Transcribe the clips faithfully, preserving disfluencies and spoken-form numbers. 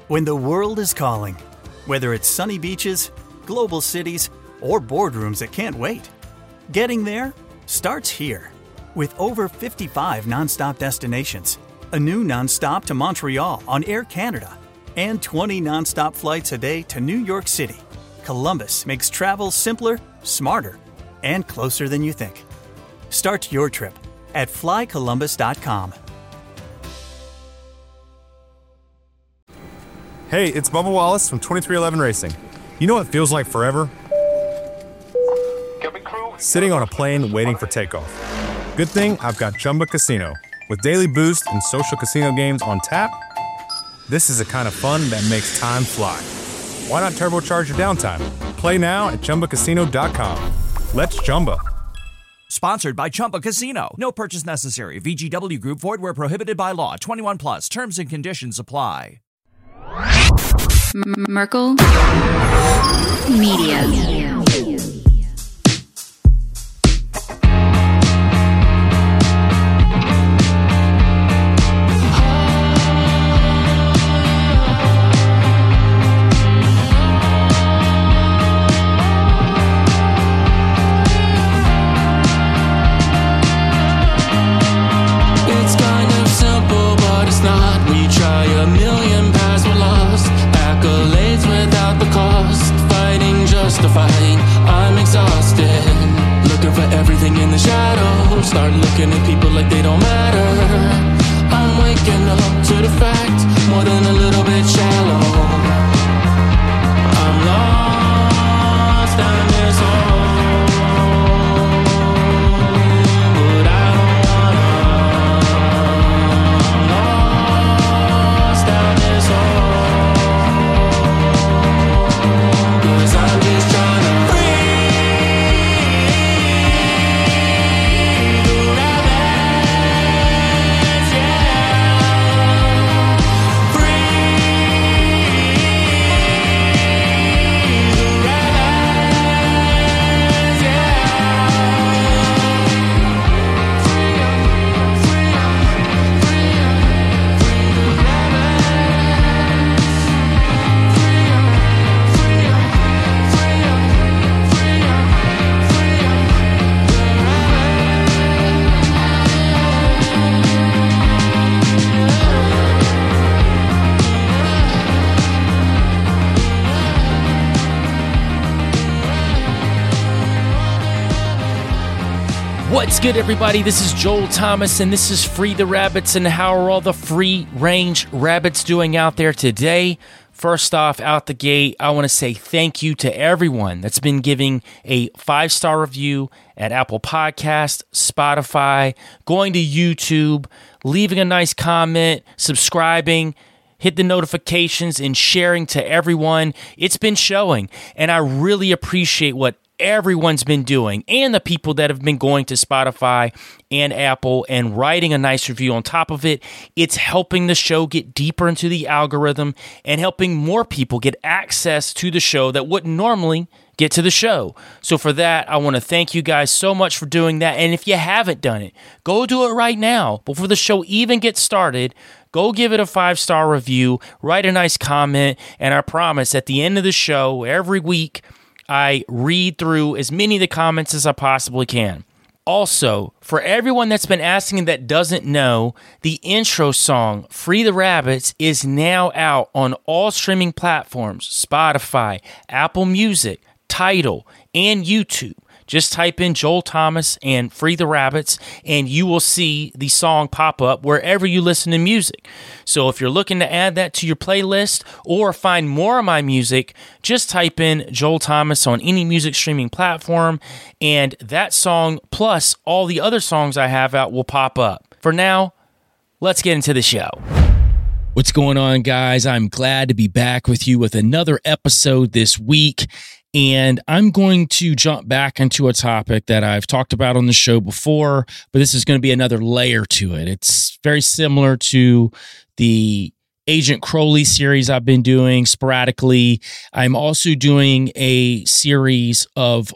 When the world is calling, whether it's sunny beaches, global cities, or boardrooms that can't wait, getting there starts here. With over fifty-five nonstop destinations, a new nonstop to Montreal on Air Canada, and twenty nonstop flights a day to New York City, Columbus makes travel simpler, smarter, and closer than you think. Start your trip at fly columbus dot com. Hey, it's Bubba Wallace from twenty-three eleven Racing. You know what feels like forever? Sitting on a plane waiting for takeoff. Good thing I've got Chumba Casino. With daily boost and social casino games on tap, this is the kind of fun that makes time fly. Why not turbocharge your downtime? Play now at chumba casino dot com. Let's Chumba. Sponsored by Chumba Casino. No purchase necessary. V G W Group. Void where prohibited by law. twenty-one plus. Terms and conditions apply. M- Merkel Media. I'm exhausted, looking for everything in the shadows. Start looking at people like they don't matter. I'm waking up to the fact, more than a little bit shallow. I'm lost, I miss home, but I don't wanna. I'm lost, I miss home, 'cause I'm just trying to What's good, everybody? This is Joel Thomas, and this is Free the Rabbits. And how are all the free-range rabbits doing out there today? First off, out the gate, I want to say thank you to everyone that's been giving a five-star review at Apple Podcasts, Spotify, going to YouTube, leaving a nice comment, subscribing, hit the notifications, and sharing to everyone. It's been showing, and I really appreciate what everyone's been doing, and the people that have been going to Spotify and Apple and writing a nice review on top of it. It's helping the show get deeper into the algorithm and helping more people get access to the show that wouldn't normally get to the show. So for that, I want to thank you guys so much for doing that. And if you haven't done it, go do it right now. Before the show even gets started, go give it a five-star review, write a nice comment, and I promise at the end of the show, every week, I read through as many of the comments as I possibly can. Also, for everyone that's been asking that doesn't know, the intro song, Free the Rabbits, is now out on all streaming platforms, Spotify, Apple Music, Tidal, and YouTube. Just type in Joel Thomas and Free the Rabbits, and you will see the song pop up wherever you listen to music. So if you're looking to add that to your playlist or find more of my music, just type in Joel Thomas on any music streaming platform, and that song plus all the other songs I have out will pop up. For now, let's get into the show. What's going on, guys? I'm glad to be back with you with another episode this week. And I'm going to jump back into a topic that I've talked about on the show before, but this is going to be another layer to it. It's very similar to the Agent Crowley series I've been doing sporadically. I'm also doing a series of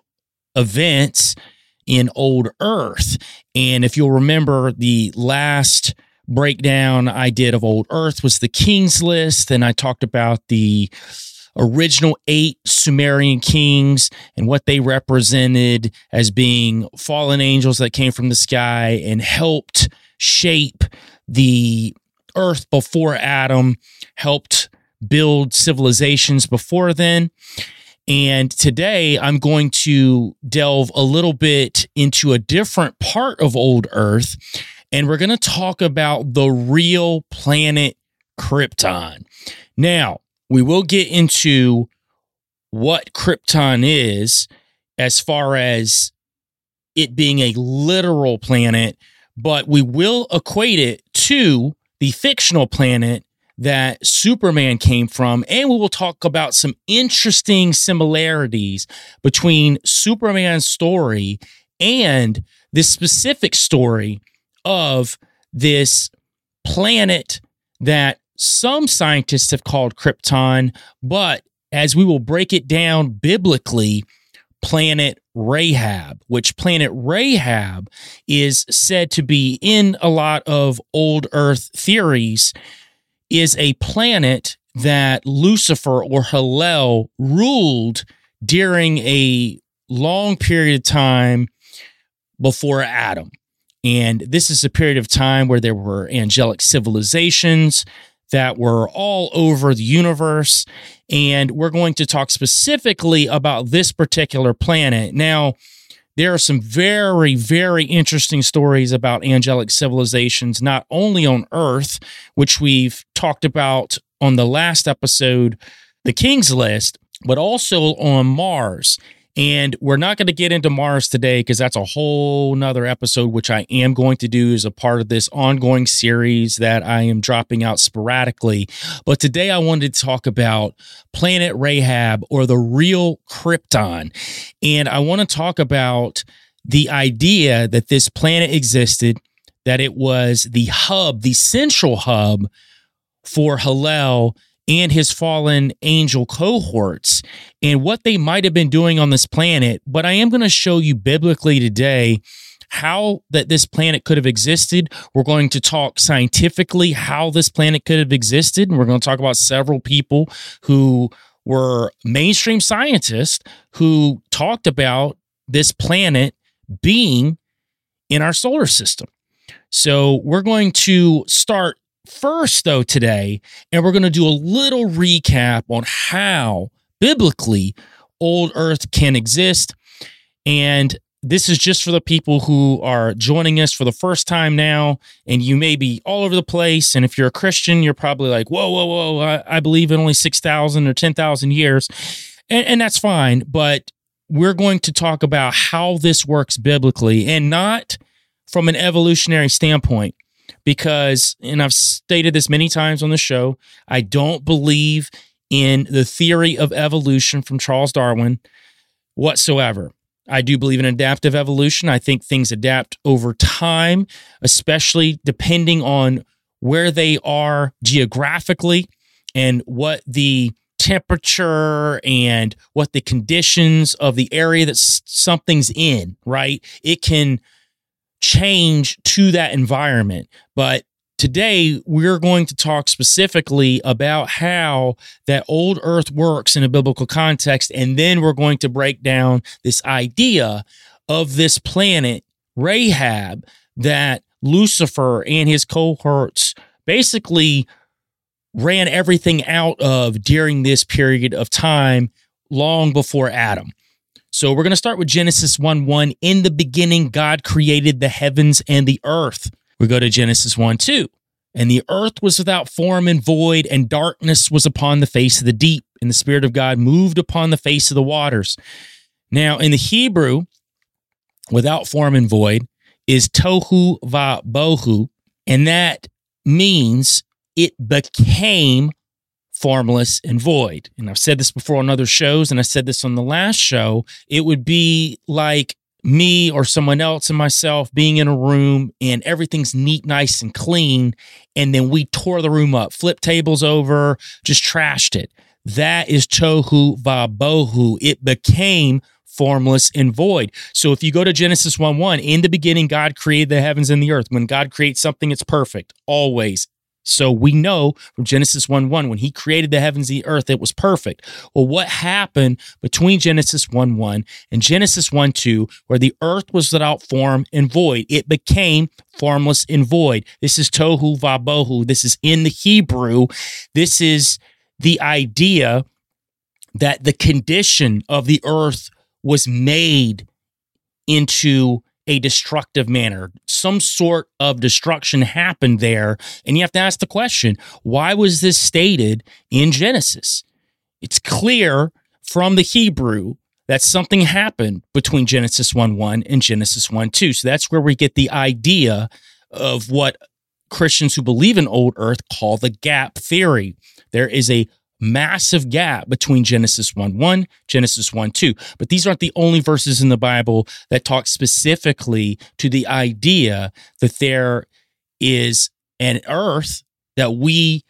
events in Old Earth. And if you'll remember, the last breakdown I did of Old Earth was the King's List, and I talked about the original eight Sumerian kings and what they represented as being fallen angels that came from the sky and helped shape the earth before Adam, helped build civilizations before then. And today I'm going to delve a little bit into a different part of Old Earth, and we're going to talk about the real planet Krypton. Now, we will get into what Krypton is as far as it being a literal planet, but we will equate it to the fictional planet that Superman came from, and we will talk about some interesting similarities between Superman's story and this specific story of this planet that some scientists have called Krypton, but as we will break it down biblically, Planet Rahab, which Planet Rahab is said to be in a lot of old Earth theories, is a planet that Lucifer or Hillel ruled during a long period of time before Adam. And this is a period of time where there were angelic civilizations that were all over the universe. And we're going to talk specifically about this particular planet. Now, there are some very, very interesting stories about angelic civilizations, not only on Earth, which we've talked about on the last episode, The King's List, but also on Mars. And we're not going to get into Mars today because that's a whole nother episode, which I am going to do as a part of this ongoing series that I am dropping out sporadically. But today I wanted to talk about Planet Rahab, or the real Krypton. And I want to talk about the idea that this planet existed, that it was the hub, the central hub for Hillel and his fallen angel cohorts, and what they might have been doing on this planet. But I am going to show you biblically today how that this planet could have existed. We're going to talk scientifically how this planet could have existed, and we're going to talk about several people who were mainstream scientists who talked about this planet being in our solar system. So we're going to start first, though, today, and we're going to do a little recap on how biblically old Earth can exist. And this is just for the people who are joining us for the first time now, and you may be all over the place. And if you're a Christian, you're probably like, whoa, whoa, whoa, I, I believe in only six thousand or ten thousand years. And, and that's fine. But we're going to talk about how this works biblically, and not from an evolutionary standpoint. Because, and I've stated this many times on the show, I don't believe in the theory of evolution from Charles Darwin whatsoever. I do believe in adaptive evolution. I think things adapt over time, especially depending on where they are geographically and what the temperature and what the conditions of the area that something's in, right? It can change to that environment. But today we're going to talk specifically about how that old Earth works in a biblical context, and then we're going to break down this idea of this planet Rahab that Lucifer and his cohorts basically ran everything out of during this period of time long before Adam. So we're going to start with Genesis one one. In the beginning, God created the heavens and the earth. We go to Genesis one two. And the earth was without form and void, and darkness was upon the face of the deep, and the Spirit of God moved upon the face of the waters. Now, in the Hebrew, without form and void is tohu va bohu, and that means it became formless and void. And I've said this before on other shows, and I said this on the last show. It would be like me or someone else and myself being in a room and everything's neat, nice, and clean, and then we tore the room up, flipped tables over, just trashed it. That is tohu va bohu. It became formless and void. So if you go to Genesis one one, in the beginning, God created the heavens and the earth. When God creates something, it's perfect, always. So we know from Genesis one one, when he created the heavens and the earth, it was perfect. Well, what happened between Genesis one one and Genesis one two, where the earth was without form and void? It became formless and void. This is tohu vabohu. This is in the Hebrew. This is the idea that the condition of the earth was made into a destructive manner. Some sort of destruction happened there. And you have to ask the question, why was this stated in Genesis? It's clear from the Hebrew that something happened between Genesis one one and Genesis one two. So that's where we get the idea of what Christians who believe in old earth call the gap theory. There is a massive gap between Genesis one one, Genesis one two. But these aren't the only verses in the Bible that talk specifically to the idea that there is an earth that we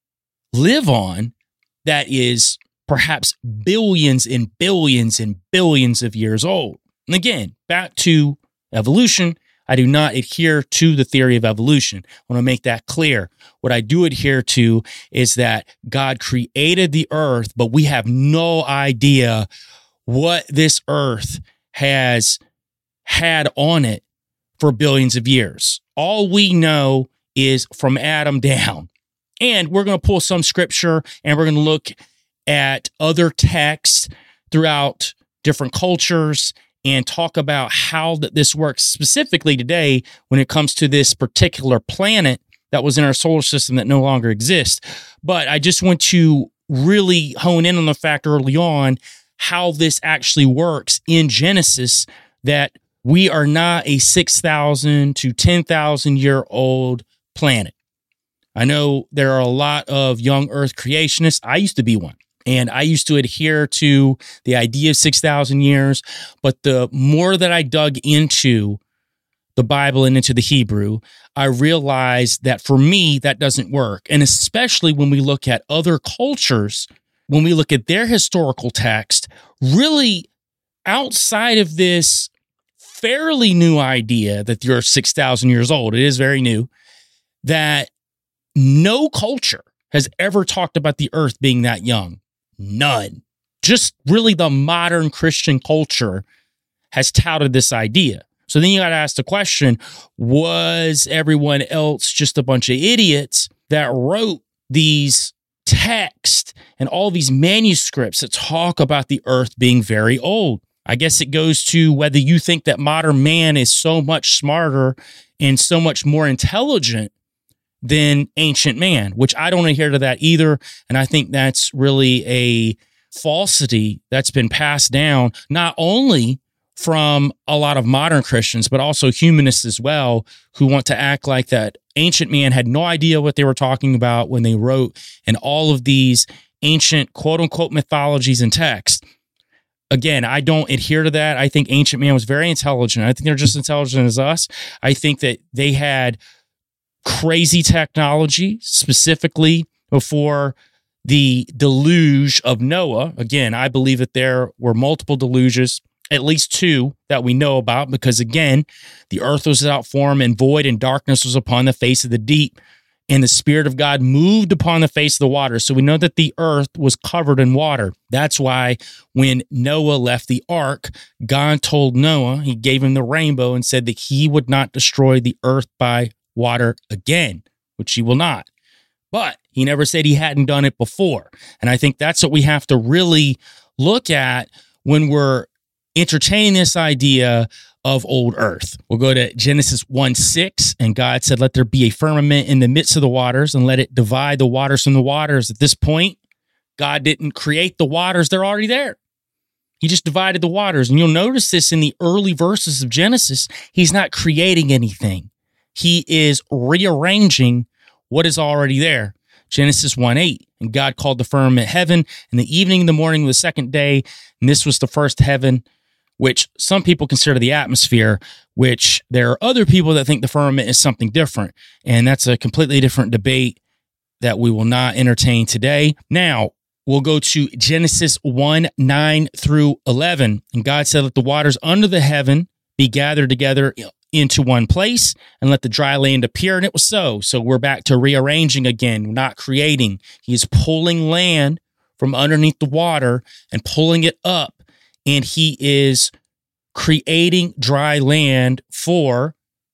live on that is perhaps billions and billions and billions of years old. And again, back to evolution, I do not adhere to the theory of evolution. I want to make that clear. What I do adhere to is that God created the earth, but we have no idea what this earth has had on it for billions of years. All we know is from Adam down. And we're going to pull some scripture and we're going to look at other texts throughout different cultures and talk about how that this works specifically today when it comes to this particular planet that was in our solar system that no longer exists. But I just want to really hone in on the fact early on how this actually works in Genesis, that we are not a six thousand to ten thousand year old planet. I know there are a lot of young earth creationists. I used to be one. And I used to adhere to the idea of six thousand years. But the more that I dug into the Bible and into the Hebrew, I realized that for me, that doesn't work. And especially when we look at other cultures, when we look at their historical text, really outside of this fairly new idea that you're six thousand years old, it is very new, that no culture has ever talked about the earth being that young. None. Just really the modern Christian culture has touted this idea. So then you got to ask the question, was everyone else just a bunch of idiots that wrote these texts and all these manuscripts that talk about the earth being very old? I guess it goes to whether you think that modern man is so much smarter and so much more intelligent than ancient man, which I don't adhere to that either. And I think that's really a falsity that's been passed down, not only from a lot of modern Christians, but also humanists as well, who want to act like that ancient man had no idea what they were talking about when they wrote in all of these ancient quote unquote mythologies and texts. Again, I don't adhere to that. I think ancient man was very intelligent. I think they're just as intelligent as us. I think that they had crazy technology, specifically before the deluge of Noah. Again, I believe that there were multiple deluges, at least two that we know about, because again, the earth was without form and void, and darkness was upon the face of the deep, and the Spirit of God moved upon the face of the water. So we know that the earth was covered in water. That's why when Noah left the ark, God told Noah, he gave him the rainbow and said that he would not destroy the earth by water again, which he will not. But he never said he hadn't done it before. And I think that's what we have to really look at when we're entertaining this idea of old earth. We'll go to Genesis one six, and God said, let there be a firmament in the midst of the waters and let it divide the waters from the waters. At this point, God didn't create the waters. They're already there. He just divided the waters. And you'll notice this in the early verses of Genesis. He's not creating anything. He is rearranging what is already there. Genesis one eight, and God called the firmament heaven, and the evening and the morning of the second day, and this was the first heaven, which some people consider the atmosphere, which there are other people that think the firmament is something different, and that's a completely different debate that we will not entertain today. Now, we'll go to Genesis one, nine through eleven. And God said, let the waters under the heaven be gathered together into one place, and let the dry land appear. And it was so. So we're back to rearranging again, not creating. He's pulling land from underneath the water and pulling it up. And he is creating dry land for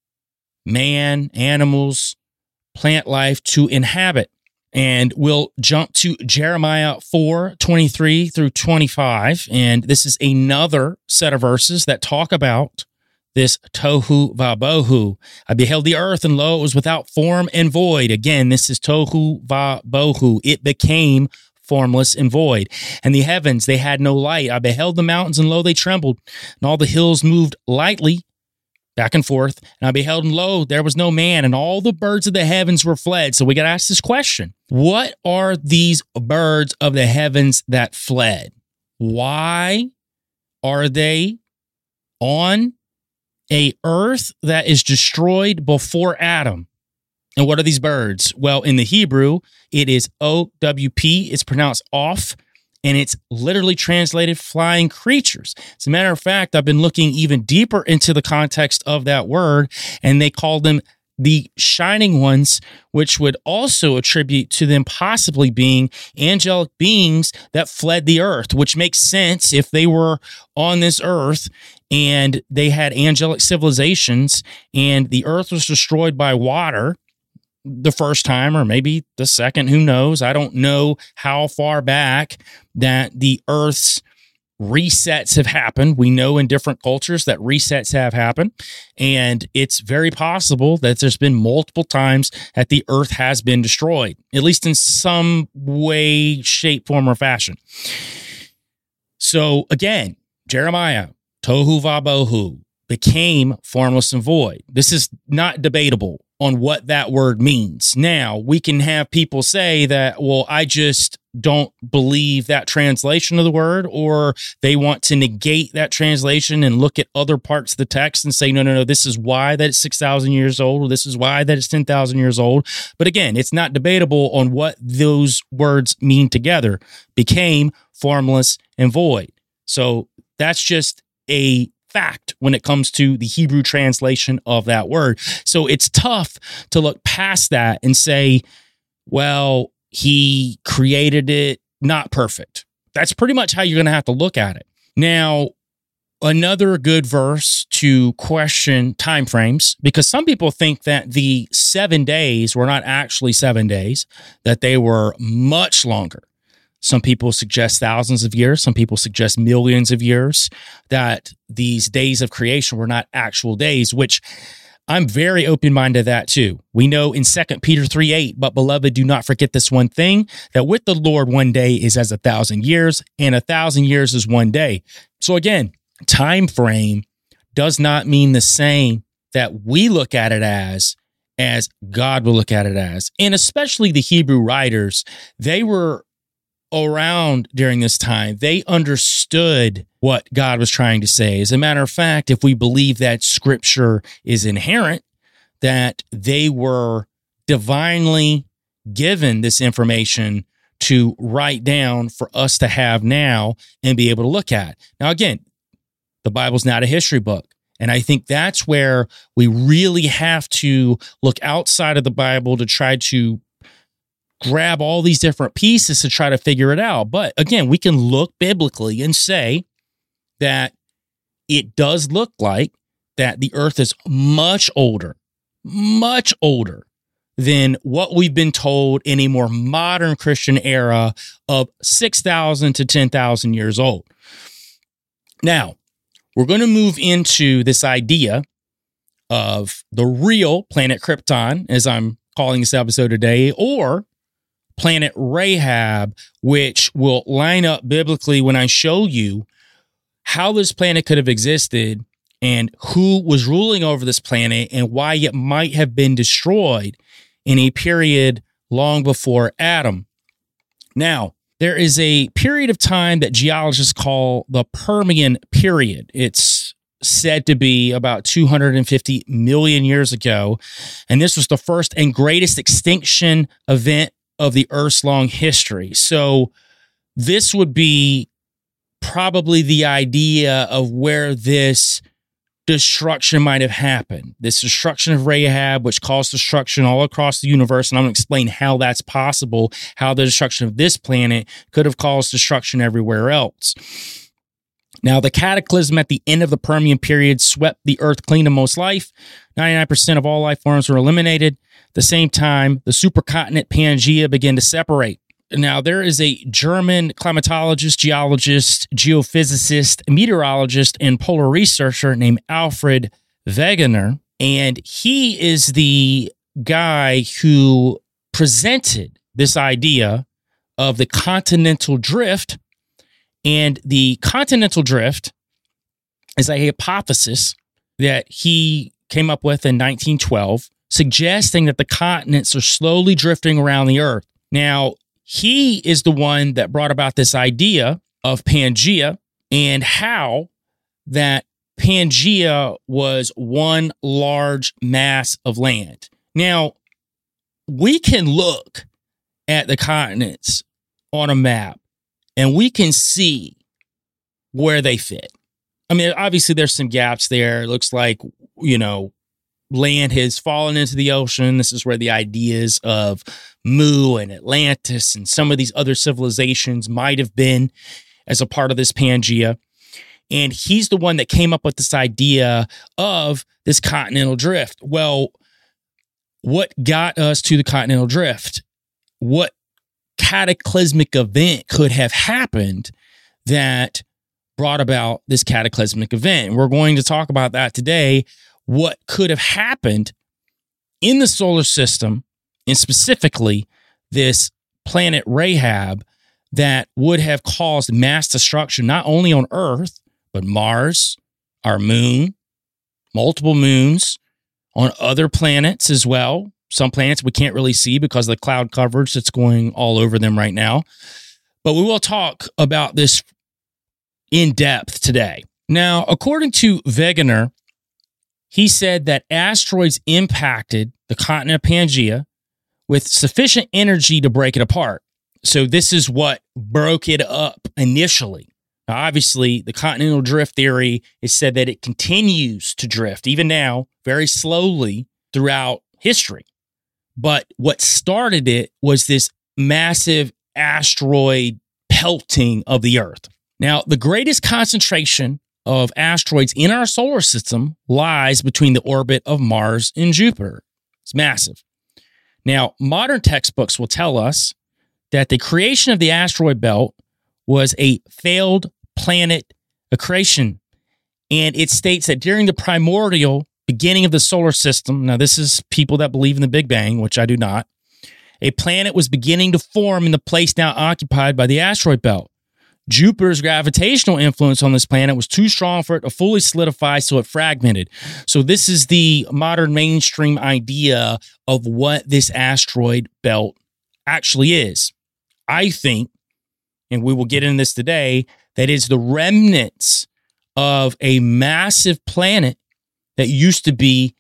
man, animals, plant life to inhabit. And we'll jump to Jeremiah four, twenty-three through twenty-five. And this is another set of verses that talk about this tohu vabohu. I beheld the earth, and lo, it was without form and void. Again, this is tohu vabohu. It became formless and void. And the heavens, they had no light. I beheld the mountains, and lo, they trembled. And all the hills moved lightly back and forth. And I beheld, and lo, there was no man, and all the birds of the heavens were fled. So we got to ask this question. What are these birds of the heavens that fled? Why are they on a earth that is destroyed before Adam? And what are these birds? Well, in the Hebrew, it is O W P. It's pronounced off, and it's literally translated flying creatures. As a matter of fact, I've been looking even deeper into the context of that word, and they call them the shining ones, which would also attribute to them possibly being angelic beings that fled the earth, which makes sense if they were on this earth and they had angelic civilizations and the earth was destroyed by water the first time, or maybe the second, who knows? I don't know how far back that the earth's resets have happened. We know in different cultures that resets have happened, and it's very possible that there's been multiple times that the earth has been destroyed, at least in some way, shape, form, or fashion. So again, Jeremiah, tohu vabohu, became formless and void. This is not debatable on what that word means. Now, we can have people say that, well, I just don't believe that translation of the word, or they want to negate that translation and look at other parts of the text and say, no, no, no, this is why that it's six thousand years old, or this is why that it's ten thousand years old. But again, it's not debatable on what those words mean together. Became, formless, and void. So that's just a fact when it comes to the Hebrew translation of that word. So it's tough to look past that and say, well, he created it not perfect. That's pretty much how you're going to have to look at it. Now, another good verse to question timeframes, because some people think that the seven days were not actually seven days, that they were much longer. Some people suggest thousands of years. Some people suggest millions of years, that these days of creation were not actual days, which I'm very open-minded to that too. We know in Second Peter three eight, but beloved, do not forget this one thing, that with the Lord one day is as a thousand years, and a thousand years is one day. So again, time frame does not mean the same that we look at it as, as God will look at it as. And especially the Hebrew writers, they were around during this time. They understood what God was trying to say. As a matter of fact, if we believe that scripture is inherent, that they were divinely given this information to write down for us to have now and be able to look at. Now, again, the Bible's not a history book. And I think that's where we really have to look outside of the Bible to try to grab all these different pieces to try to figure it out. But again, we can look biblically and say that it does look like that the earth is much older, much older than what we've been told in a more modern Christian era of six thousand to ten thousand years old. Now, we're going to move into this idea of the real planet Krypton, as I'm calling this episode today, or planet Rahab, which will line up biblically when I show you how this planet could have existed and who was ruling over this planet and why it might have been destroyed in a period long before Adam. Now, there is a period of time that geologists call the Permian period. It's said to be about two hundred fifty million years ago, and this was the first and greatest extinction event of the Earth's long history. So this would be probably the idea of where this destruction might have happened. This destruction of Rahab, which caused destruction all across the universe. And I'm going to explain how that's possible, how the destruction of this planet could have caused destruction everywhere else. Now, the cataclysm at the end of the Permian period swept the earth clean of most life. ninety-nine percent of all life forms were eliminated. At the same time, the supercontinent Pangaea began to separate. Now, there is a German climatologist, geologist, geophysicist, meteorologist, and polar researcher named Alfred Wegener, and he is the guy who presented this idea of the continental drift. And the continental drift is a hypothesis that he came up with in nineteen twelve, suggesting that the continents are slowly drifting around the earth. Now, he is the one that brought about this idea of Pangaea and how that Pangaea was one large mass of land. Now, we can look at the continents on a map and we can see where they fit. I mean, obviously there's some gaps there. It looks like, you know, land has fallen into the ocean. This is where the ideas of Mu and Atlantis and some of these other civilizations might have been as a part of this Pangaea. And he's the one that came up with this idea of this continental drift. Well, what got us to the continental drift? What cataclysmic event could have happened that brought about this cataclysmic event? And we're going to talk about that today. What could have happened in the solar system, and specifically this planet Rahab, that would have caused mass destruction, not only on Earth, but Mars, our moon, multiple moons, on other planets as well. Some planets we can't really see because of the cloud coverage that's going all over them right now. But we will talk about this in depth today. Now, according to Wegener, he said that asteroids impacted the continent of Pangaea with sufficient energy to break it apart. So this is what broke it up initially. Now, obviously, the continental drift theory is said that it continues to drift, even now, very slowly throughout history. But what started it was this massive asteroid pelting of the Earth. Now, the greatest concentration of asteroids in our solar system lies between the orbit of Mars and Jupiter. It's massive. Now, modern textbooks will tell us that the creation of the asteroid belt was a failed planet accretion. And it states that during the primordial beginning of the solar system, now this is people that believe in the Big Bang, which I do not, a planet was beginning to form in the place now occupied by the asteroid belt. Jupiter's gravitational influence on this planet was too strong for it to fully solidify, so it fragmented. So this is the modern mainstream idea of what this asteroid belt actually is. I think, and we will get into this today, that is the remnants of a massive planet that used to be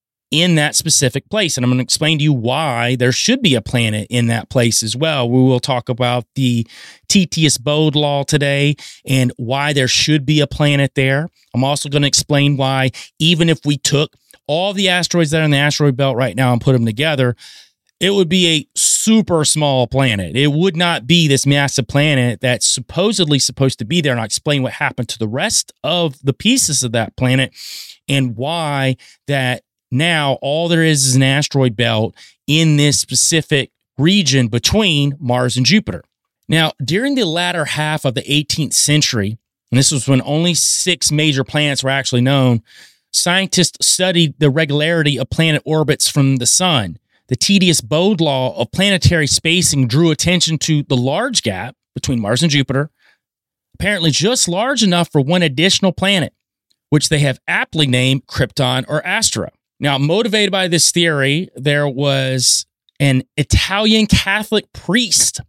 in that specific place. And I'm going to explain to you why there should be a planet in that place as well. We will talk about the Tethys-Bode law today and why there should be a planet there. I'm also going to explain why, even if we took all the asteroids that are in the asteroid belt right now and put them together, it would be a super small planet. It would not be this massive planet that's supposedly supposed to be there. And I'll explain what happened to the rest of the pieces of that planet and why that now all there is is an asteroid belt in this specific region between Mars and Jupiter. Now, during the latter half of the eighteenth century, and this was when only six major planets were actually known, scientists studied the regularity of planet orbits from the sun. The Tethys-Bode law of planetary spacing drew attention to the large gap between Mars and Jupiter, apparently just large enough for one additional planet, which they have aptly named Krypton or Astra. Now, motivated by this theory, there was an Italian Catholic priest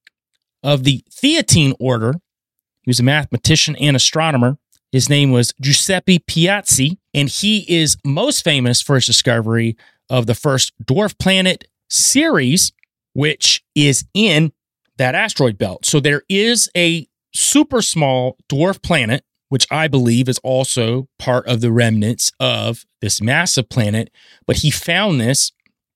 of the Theatine order. He was a mathematician and astronomer. His name was Giuseppe Piazzi, and he is most famous for his discovery of the first dwarf planet Ceres, which is in that asteroid belt. So there is a super small dwarf planet, which I believe is also part of the remnants of this massive planet, but he found this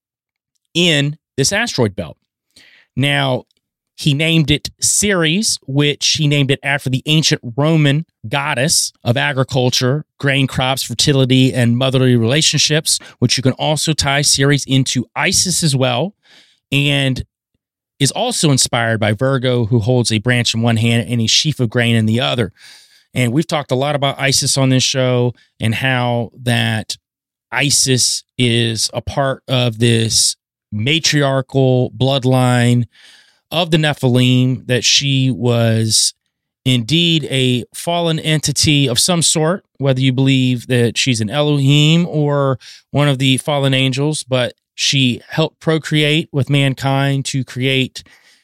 in this asteroid belt. Now, he named it Ceres, which he named it after the ancient Roman goddess of agriculture, grain crops, fertility, and motherly relationships, which you can also tie Ceres into Isis as well, and is also inspired by Virgo, who holds a branch in one hand and a sheaf of grain in the other. And we've talked a lot about Isis on this show and how that Isis is a part of this matriarchal bloodline of the Nephilim, that she was indeed a fallen entity of some sort, whether you believe that she's an Elohim or one of the fallen angels, but she helped procreate with mankind to create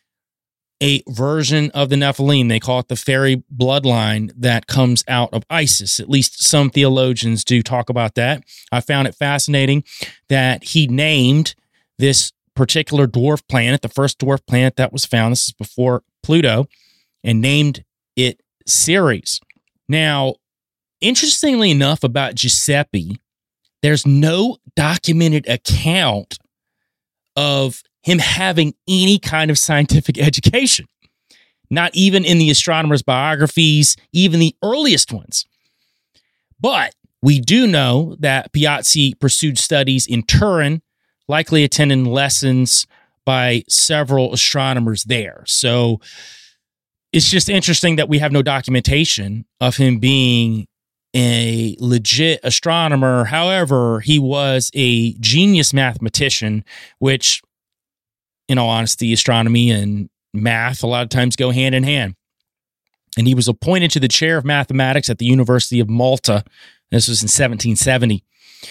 a version of the Nephilim. They call it the fairy bloodline that comes out of Isis. At least some theologians do talk about that. I found it fascinating that he named this particular dwarf planet, the first dwarf planet that was found, this is before Pluto, and named it Ceres. Now, interestingly enough about Giuseppe, there's no documented account of him having any kind of scientific education, not even in the astronomers' biographies, even the earliest ones. But we do know that Piazzi pursued studies in Turin, likely attending lessons by several astronomers there. So it's just interesting that we have no documentation of him being a legit astronomer. However, he was a genius mathematician, which, in all honesty, astronomy and math a lot of times go hand in hand. And he was appointed to the chair of mathematics at the University of Malta. This was in seventeen seventy.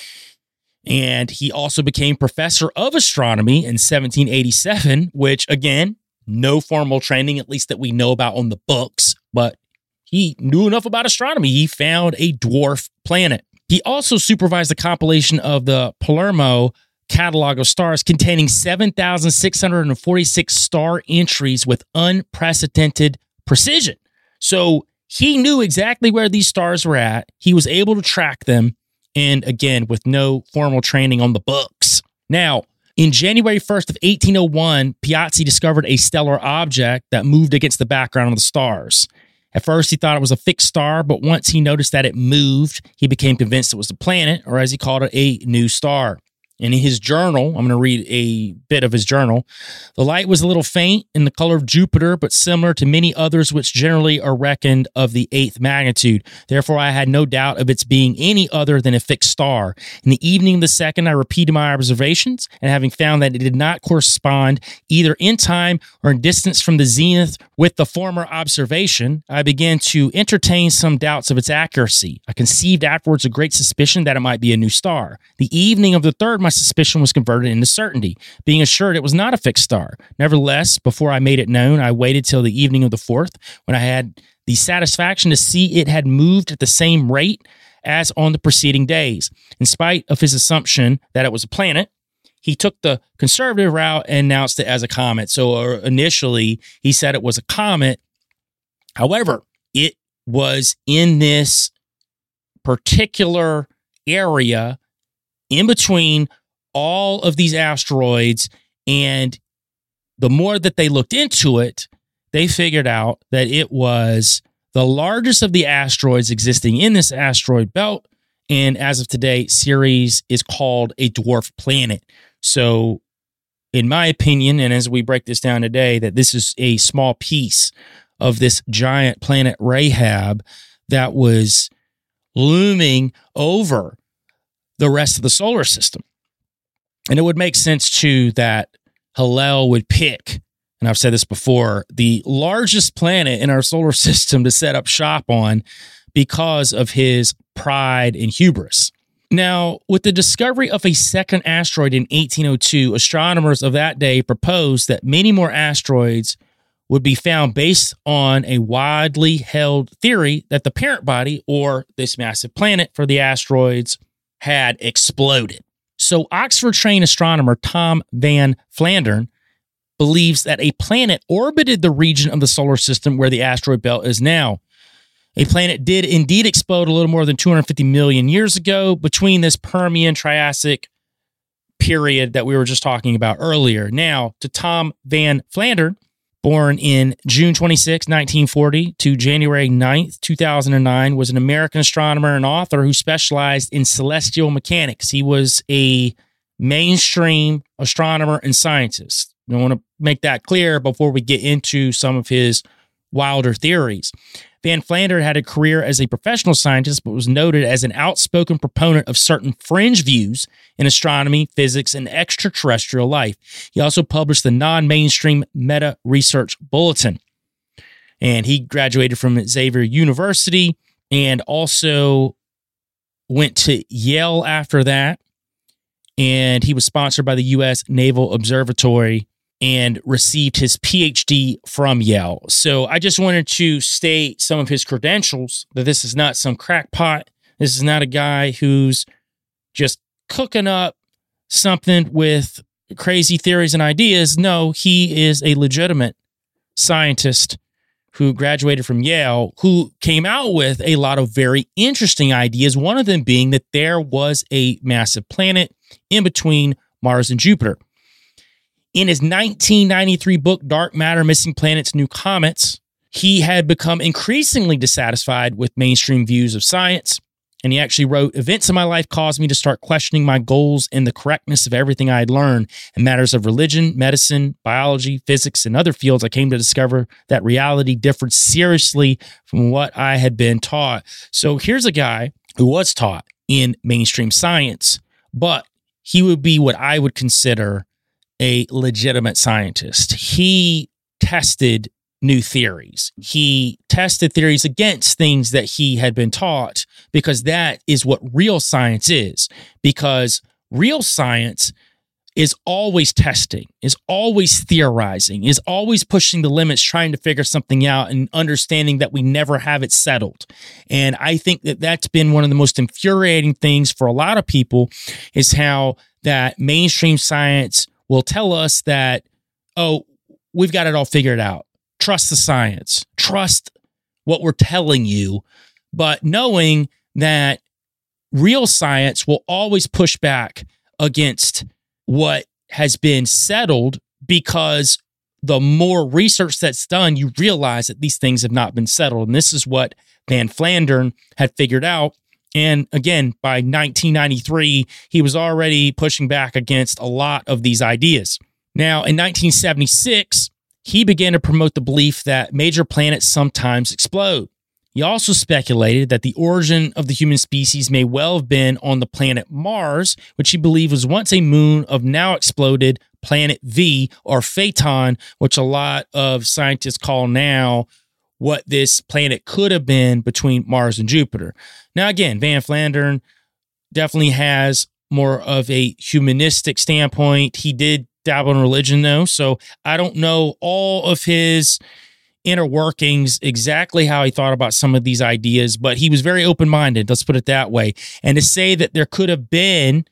And he also became professor of astronomy in seventeen eighty-seven, which, again, no formal training, at least that we know about on the books, but he knew enough about astronomy. He found a dwarf planet. He also supervised the compilation of the Palermo catalog of stars, containing seven thousand six hundred forty-six star entries with unprecedented precision. So he knew exactly where these stars were at. He was able to track them. And again, with no formal training on the books. Now, in January first of eighteen oh one, Piazzi discovered a stellar object that moved against the background of the stars. At first, he thought it was a fixed star, but once he noticed that it moved, he became convinced it was a planet, or as he called it, a new star. And in his journal, I'm going to read a bit of his journal. The light was a little faint in the color of Jupiter, but similar to many others which generally are reckoned of the eighth magnitude. Therefore, I had no doubt of its being any other than a fixed star. In the evening of the second, I repeated my observations, and having found that it did not correspond either in time or in distance from the zenith with the former observation, I began to entertain some doubts of its accuracy. I conceived afterwards a great suspicion that it might be a new star. The evening of the third, my suspicion was converted into certainty, being assured it was not a fixed star. Nevertheless, before I made it known, I waited till the evening of the fourth, when I had the satisfaction to see it had moved at the same rate as on the preceding days. In spite of his assumption that it was a planet, he took the conservative route and announced it as a comet. So uh, initially, he said it was a comet. However, it was in this particular area in between all of these asteroids, and the more that they looked into it, they figured out that it was the largest of the asteroids existing in this asteroid belt, and as of today, Ceres is called a dwarf planet. So, in my opinion, and as we break this down today, that this is a small piece of this giant planet Rahab that was looming over the rest of the solar system. And it would make sense, too, that Hillel would pick, and I've said this before, the largest planet in our solar system to set up shop on because of his pride and hubris. Now, with the discovery of a second asteroid in eighteen oh two, astronomers of that day proposed that many more asteroids would be found based on a widely held theory that the parent body, or this massive planet for the asteroids, had exploded. So Oxford-trained astronomer Tom Van Flandern believes that a planet orbited the region of the solar system where the asteroid belt is now. A planet did indeed explode a little more than two hundred fifty million years ago between this Permian-Triassic period that we were just talking about earlier. Now, to Tom Van Flandern, born in June twenty-sixth, nineteen forty to January ninth, two thousand nine, was an American astronomer and author who specialized in celestial mechanics. He was a mainstream astronomer and scientist. I want to make that clear before we get into some of his wilder theories. Van Flandern had a career as a professional scientist, but was noted as an outspoken proponent of certain fringe views in astronomy, physics, and extraterrestrial life. He also published the non-mainstream Meta Research Bulletin. And he graduated from Xavier University and also went to Yale after that. And he was sponsored by the U S Naval Observatory and received his P H D from Yale. So I just wanted to state some of his credentials, that this is not some crackpot. This is not a guy who's just cooking up something with crazy theories and ideas. No, he is a legitimate scientist who graduated from Yale, who came out with a lot of very interesting ideas, one of them being that there was a massive planet in between Mars and Jupiter. In his nineteen ninety-three book, Dark Matter, Missing Planets, New Comets, he had become increasingly dissatisfied with mainstream views of science. And he actually wrote, "Events in my life caused me to start questioning my goals and the correctness of everything I had learned. In matters of religion, medicine, biology, physics, and other fields, I came to discover that reality differed seriously from what I had been taught." So here's a guy who was taught in mainstream science, but he would be what I would consider a legitimate scientist. He tested new theories. He tested theories against things that he had been taught, because that is what real science is. Because real science is always testing, is always theorizing, is always pushing the limits, trying to figure something out and understanding that we never have it settled. And I think that that's been one of the most infuriating things for a lot of people, is how that mainstream science will tell us that, oh, we've got it all figured out. Trust the science. Trust what we're telling you. But knowing that real science will always push back against what has been settled, because the more research that's done, you realize that these things have not been settled. And this is what Van Flandern had figured out. And again, by nineteen ninety-three, he was already pushing back against a lot of these ideas. Now, in nineteen seventy-six, he began to promote the belief that major planets sometimes explode. He also speculated that the origin of the human species may well have been on the planet Mars, which he believed was once a moon of now exploded planet V, or Phaeton, which a lot of scientists call now what this planet could have been between Mars and Jupiter. Now, again, Van Flandern definitely has more of a humanistic standpoint. He did dabble in religion, though, so I don't know all of his inner workings, exactly how he thought about some of these ideas, but he was very open-minded, let's put it that way. And to say that there could have been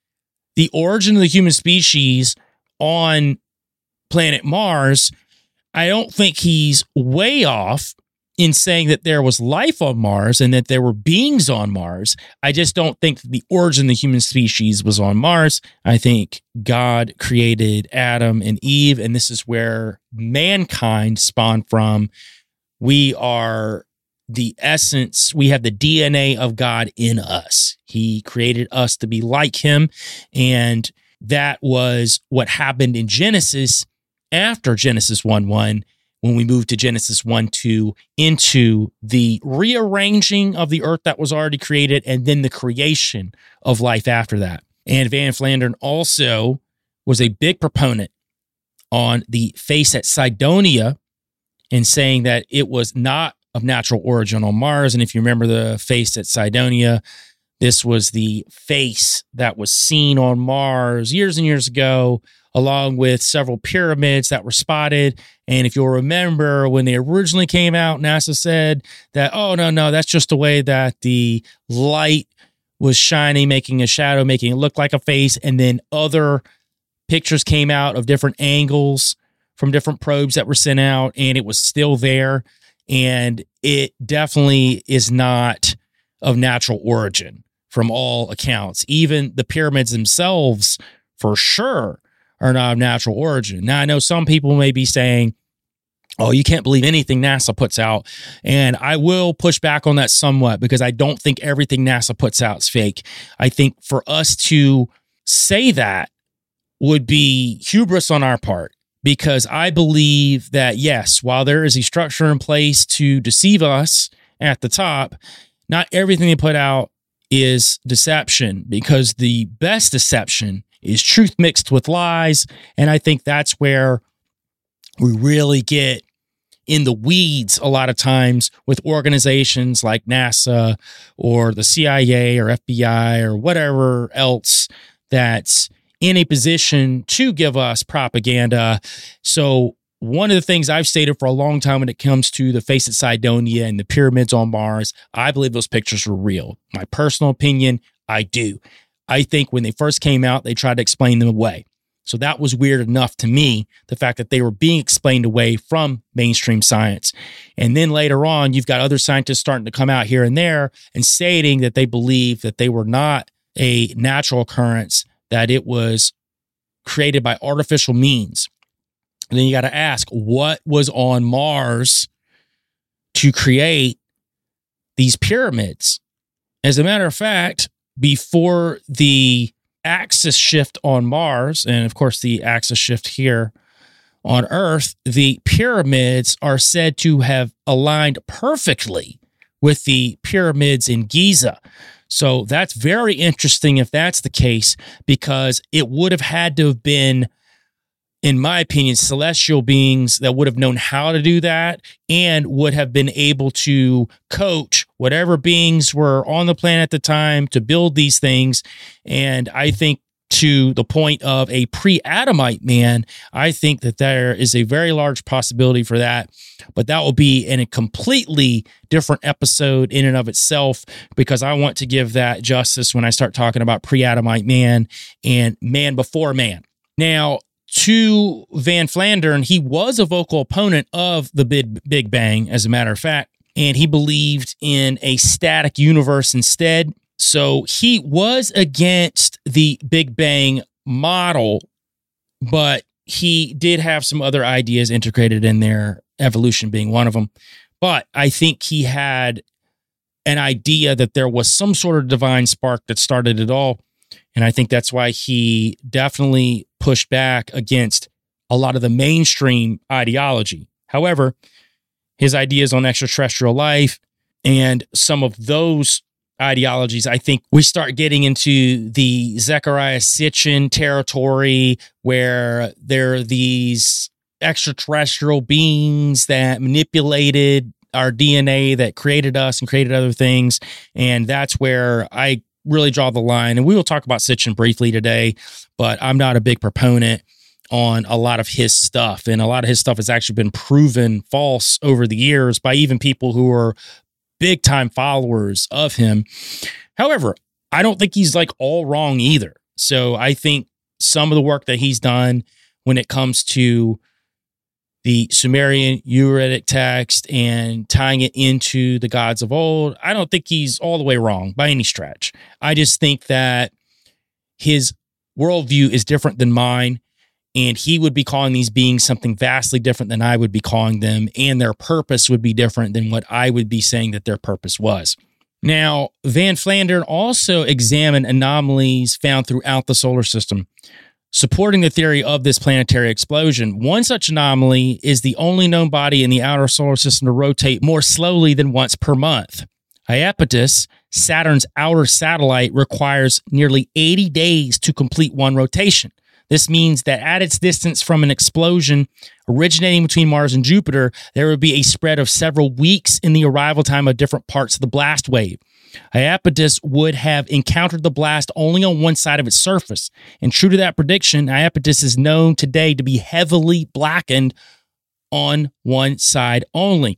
the origin of the human species on planet Mars, I don't think he's way off in saying that there was life on Mars and that there were beings on Mars. I just don't think that the origin of the human species was on Mars. I think God created Adam and Eve, and this is where mankind spawned from. We are the essence, we have the D N A of God in us. He created us to be like him, and that was what happened in Genesis after Genesis one one. When we moved to Genesis one two, into the rearranging of the earth that was already created, and then the creation of life after that. And Van Flandern also was a big proponent on the face at Cydonia, in saying that it was not of natural origin on Mars. And if you remember the face at Cydonia, this was the face that was seen on Mars years and years ago, along with several pyramids that were spotted. And if you'll remember, when they originally came out, NASA said that, oh, no, no, that's just the way that the light was shining, making a shadow, making it look like a face. And then other pictures came out of different angles from different probes that were sent out, and it was still there. And it definitely is not of natural origin from all accounts. Even the pyramids themselves, for sure, are not of natural origin. Now, I know some people may be saying, oh, you can't believe anything NASA puts out. And I will push back on that somewhat because I don't think everything NASA puts out is fake. I think for us to say that would be hubris on our part, because I believe that, yes, while there is a structure in place to deceive us at the top, not everything they put out is deception, because the best deception is truth mixed with lies. And I think that's where we really get in the weeds a lot of times with organizations like NASA or the C I A or F B I or whatever else that's in a position to give us propaganda. So one of the things I've stated for a long time when it comes to the face at Cydonia and the pyramids on Mars, I believe those pictures were real. My personal opinion, I do. I think when they first came out, they tried to explain them away. So that was weird enough to me, the fact that they were being explained away from mainstream science. And then later on, you've got other scientists starting to come out here and there and stating that they believe that they were not a natural occurrence, that it was created by artificial means. And then you got to ask, what was on Mars to create these pyramids? As a matter of fact, before the axis shift on Mars, and of course the axis shift here on Earth, the pyramids are said to have aligned perfectly with the pyramids in Giza. So that's very interesting if that's the case, because it would have had to have been, in my opinion, celestial beings that would have known how to do that and would have been able to coach whatever beings were on the planet at the time to build these things. And I think to the point of a pre-Adamite man, I think that there is a very large possibility for that. But that will be in a completely different episode in and of itself, because I want to give that justice when I start talking about pre-Adamite man and man before man. Now, to Van Flandern, he was a vocal opponent of the Big, Big Bang, as a matter of fact, and he believed in a static universe instead. So he was against the Big Bang model, but he did have some other ideas integrated in there, evolution being one of them. But I think he had an idea that there was some sort of divine spark that started it all. And I think that's why he definitely pushed back against a lot of the mainstream ideology. However, his ideas on extraterrestrial life and some of those ideologies, I think we start getting into the Zecharia Sitchin territory, where there are these extraterrestrial beings that manipulated our D N A, that created us and created other things. And that's where I really draw the line. And we will talk about Sitchin briefly today, but I'm not a big proponent on a lot of his stuff. And a lot of his stuff has actually been proven false over the years by even people who are big time followers of him. However, I don't think he's like all wrong either. So I think some of the work that he's done when it comes to the Sumerian Ugaritic text and tying it into the gods of old, I don't think he's all the way wrong by any stretch. I just think that his worldview is different than mine, and he would be calling these beings something vastly different than I would be calling them, and their purpose would be different than what I would be saying that their purpose was. Now, Van Flandern also examined anomalies found throughout the solar system, supporting the theory of this planetary explosion. One such anomaly is the only known body in the outer solar system to rotate more slowly than once per month. Iapetus, Saturn's outer satellite, requires nearly eighty days to complete one rotation. This means that at its distance from an explosion originating between Mars and Jupiter, there would be a spread of several weeks in the arrival time of different parts of the blast wave. Iapetus would have encountered the blast only on one side of its surface. And true to that prediction, Iapetus is known today to be heavily blackened on one side only.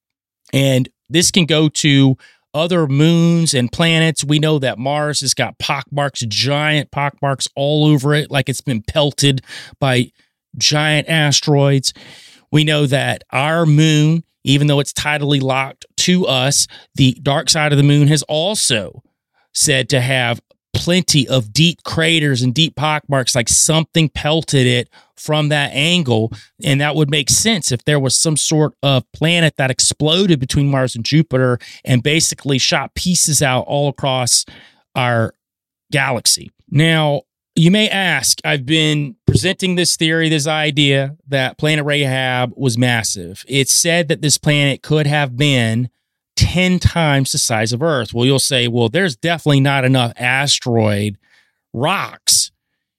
And this can go to other moons and planets. We know that Mars has got pockmarks, giant pockmarks all over it, like it's been pelted by giant asteroids. We know that our moon, even though it's tidally locked to us, the dark side of the moon has also said to have plenty of deep craters and deep pockmarks, like something pelted it from that angle. And that would make sense if there was some sort of planet that exploded between Mars and Jupiter and basically shot pieces out all across our galaxy. Now, you may ask, I've been presenting this theory, this idea that Planet Rahab was massive. It's said that this planet could have been ten times the size of Earth. Well, you'll say, well, there's definitely not enough asteroid rocks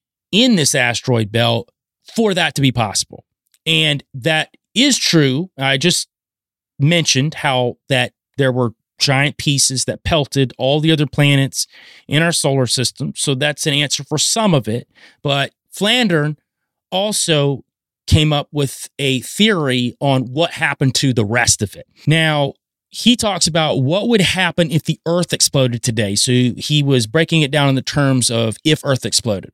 in this asteroid belt for that to be possible. And that is true. I just mentioned how that there were giant pieces that pelted all the other planets in our solar system. So that's an answer for some of it. But Flandern also came up with a theory on what happened to the rest of it. Now, he talks about what would happen if the Earth exploded today. So he was breaking it down in the terms of if Earth exploded.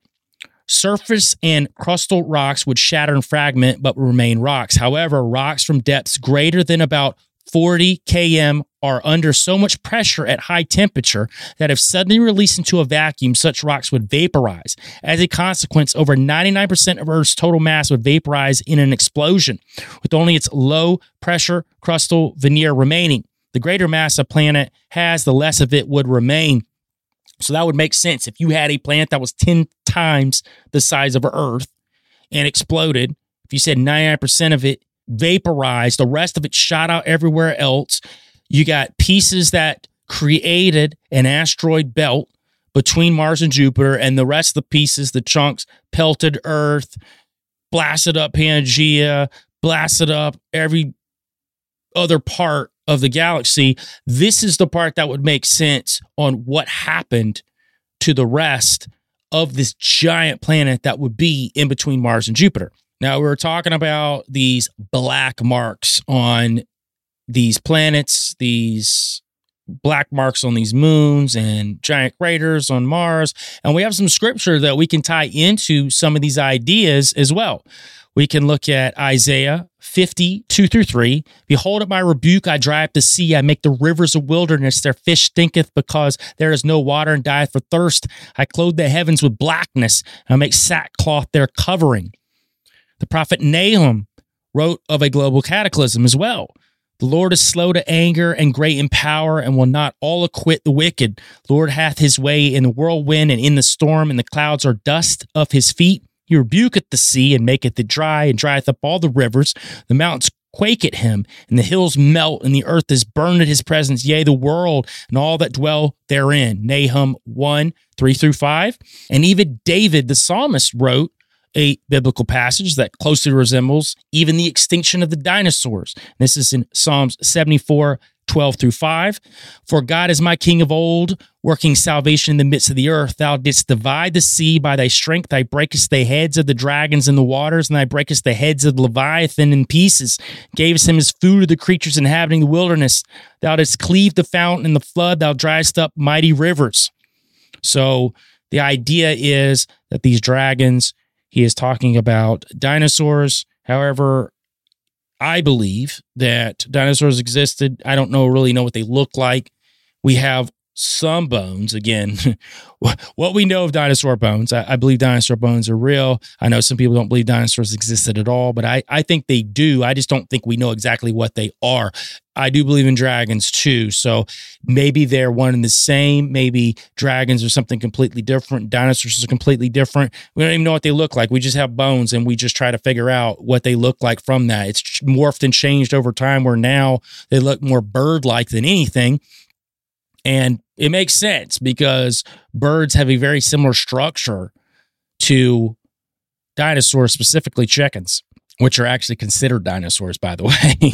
Surface and crustal rocks would shatter and fragment, but remain rocks. However, rocks from depths greater than about forty kilometers are under so much pressure at high temperature that if suddenly released into a vacuum, such rocks would vaporize. As a consequence, over ninety-nine percent of Earth's total mass would vaporize in an explosion, with only its low pressure crustal veneer remaining. The greater mass a planet has, the less of it would remain. So that would make sense. If you had a planet that was ten times the size of Earth and exploded, if you said ninety-nine percent of it vaporized, the rest of it shot out everywhere else, you got pieces that created an asteroid belt between Mars and Jupiter, and the rest of the pieces, the chunks, pelted Earth, blasted up Pangea, blasted up every other part of the galaxy. This is the part that would make sense on what happened to the rest of this giant planet that would be in between Mars and Jupiter. Now, we're talking about these black marks on these planets, these black marks on these moons and giant craters on Mars. And we have some scripture that we can tie into some of these ideas as well. We can look at Isaiah fifty, two through three. Behold, at my rebuke, I dry up the sea. I make the rivers a wilderness. Their fish stinketh because there is no water, and dieth for thirst. I clothe the heavens with blackness. I make sackcloth their covering. The prophet Nahum wrote of a global cataclysm as well. The Lord is slow to anger and great in power, and will not all acquit the wicked. The Lord hath his way in the whirlwind and in the storm, and the clouds are dust of his feet. He rebuketh the sea and maketh it dry, and drieth up all the rivers. The mountains quake at him, and the hills melt, and the earth is burned at his presence, yea, the world and all that dwell therein. Nahum one, three through five. And even David, the psalmist, wrote a biblical passage that closely resembles even the extinction of the dinosaurs. This is in Psalms seventy-four, twelve through five. For God is my king of old, working salvation in the midst of the earth. Thou didst divide the sea by thy strength. Thou breakest the heads of the dragons in the waters, and thou breakest the heads of Leviathan in pieces. Gavest him his food to the creatures inhabiting the wilderness. Thou didst cleave the fountain and the flood. Thou driest up mighty rivers. So the idea is that these dragons, he is talking about dinosaurs. However, I believe that dinosaurs existed. I don't know really know what they look like. We have some bones. Again, what we know of dinosaur bones, I, I believe dinosaur bones are real. I know some people don't believe dinosaurs existed at all, but I, I think they do. I just don't think we know exactly what they are. I do believe in dragons too. So maybe they're one and the same. Maybe dragons are something completely different. Dinosaurs are completely different. We don't even know what they look like. We just have bones and we just try to figure out what they look like from that. It's morphed and changed over time where now they look more bird-like than anything. And it makes sense because birds have a very similar structure to dinosaurs, specifically chickens, which are actually considered dinosaurs, by the way.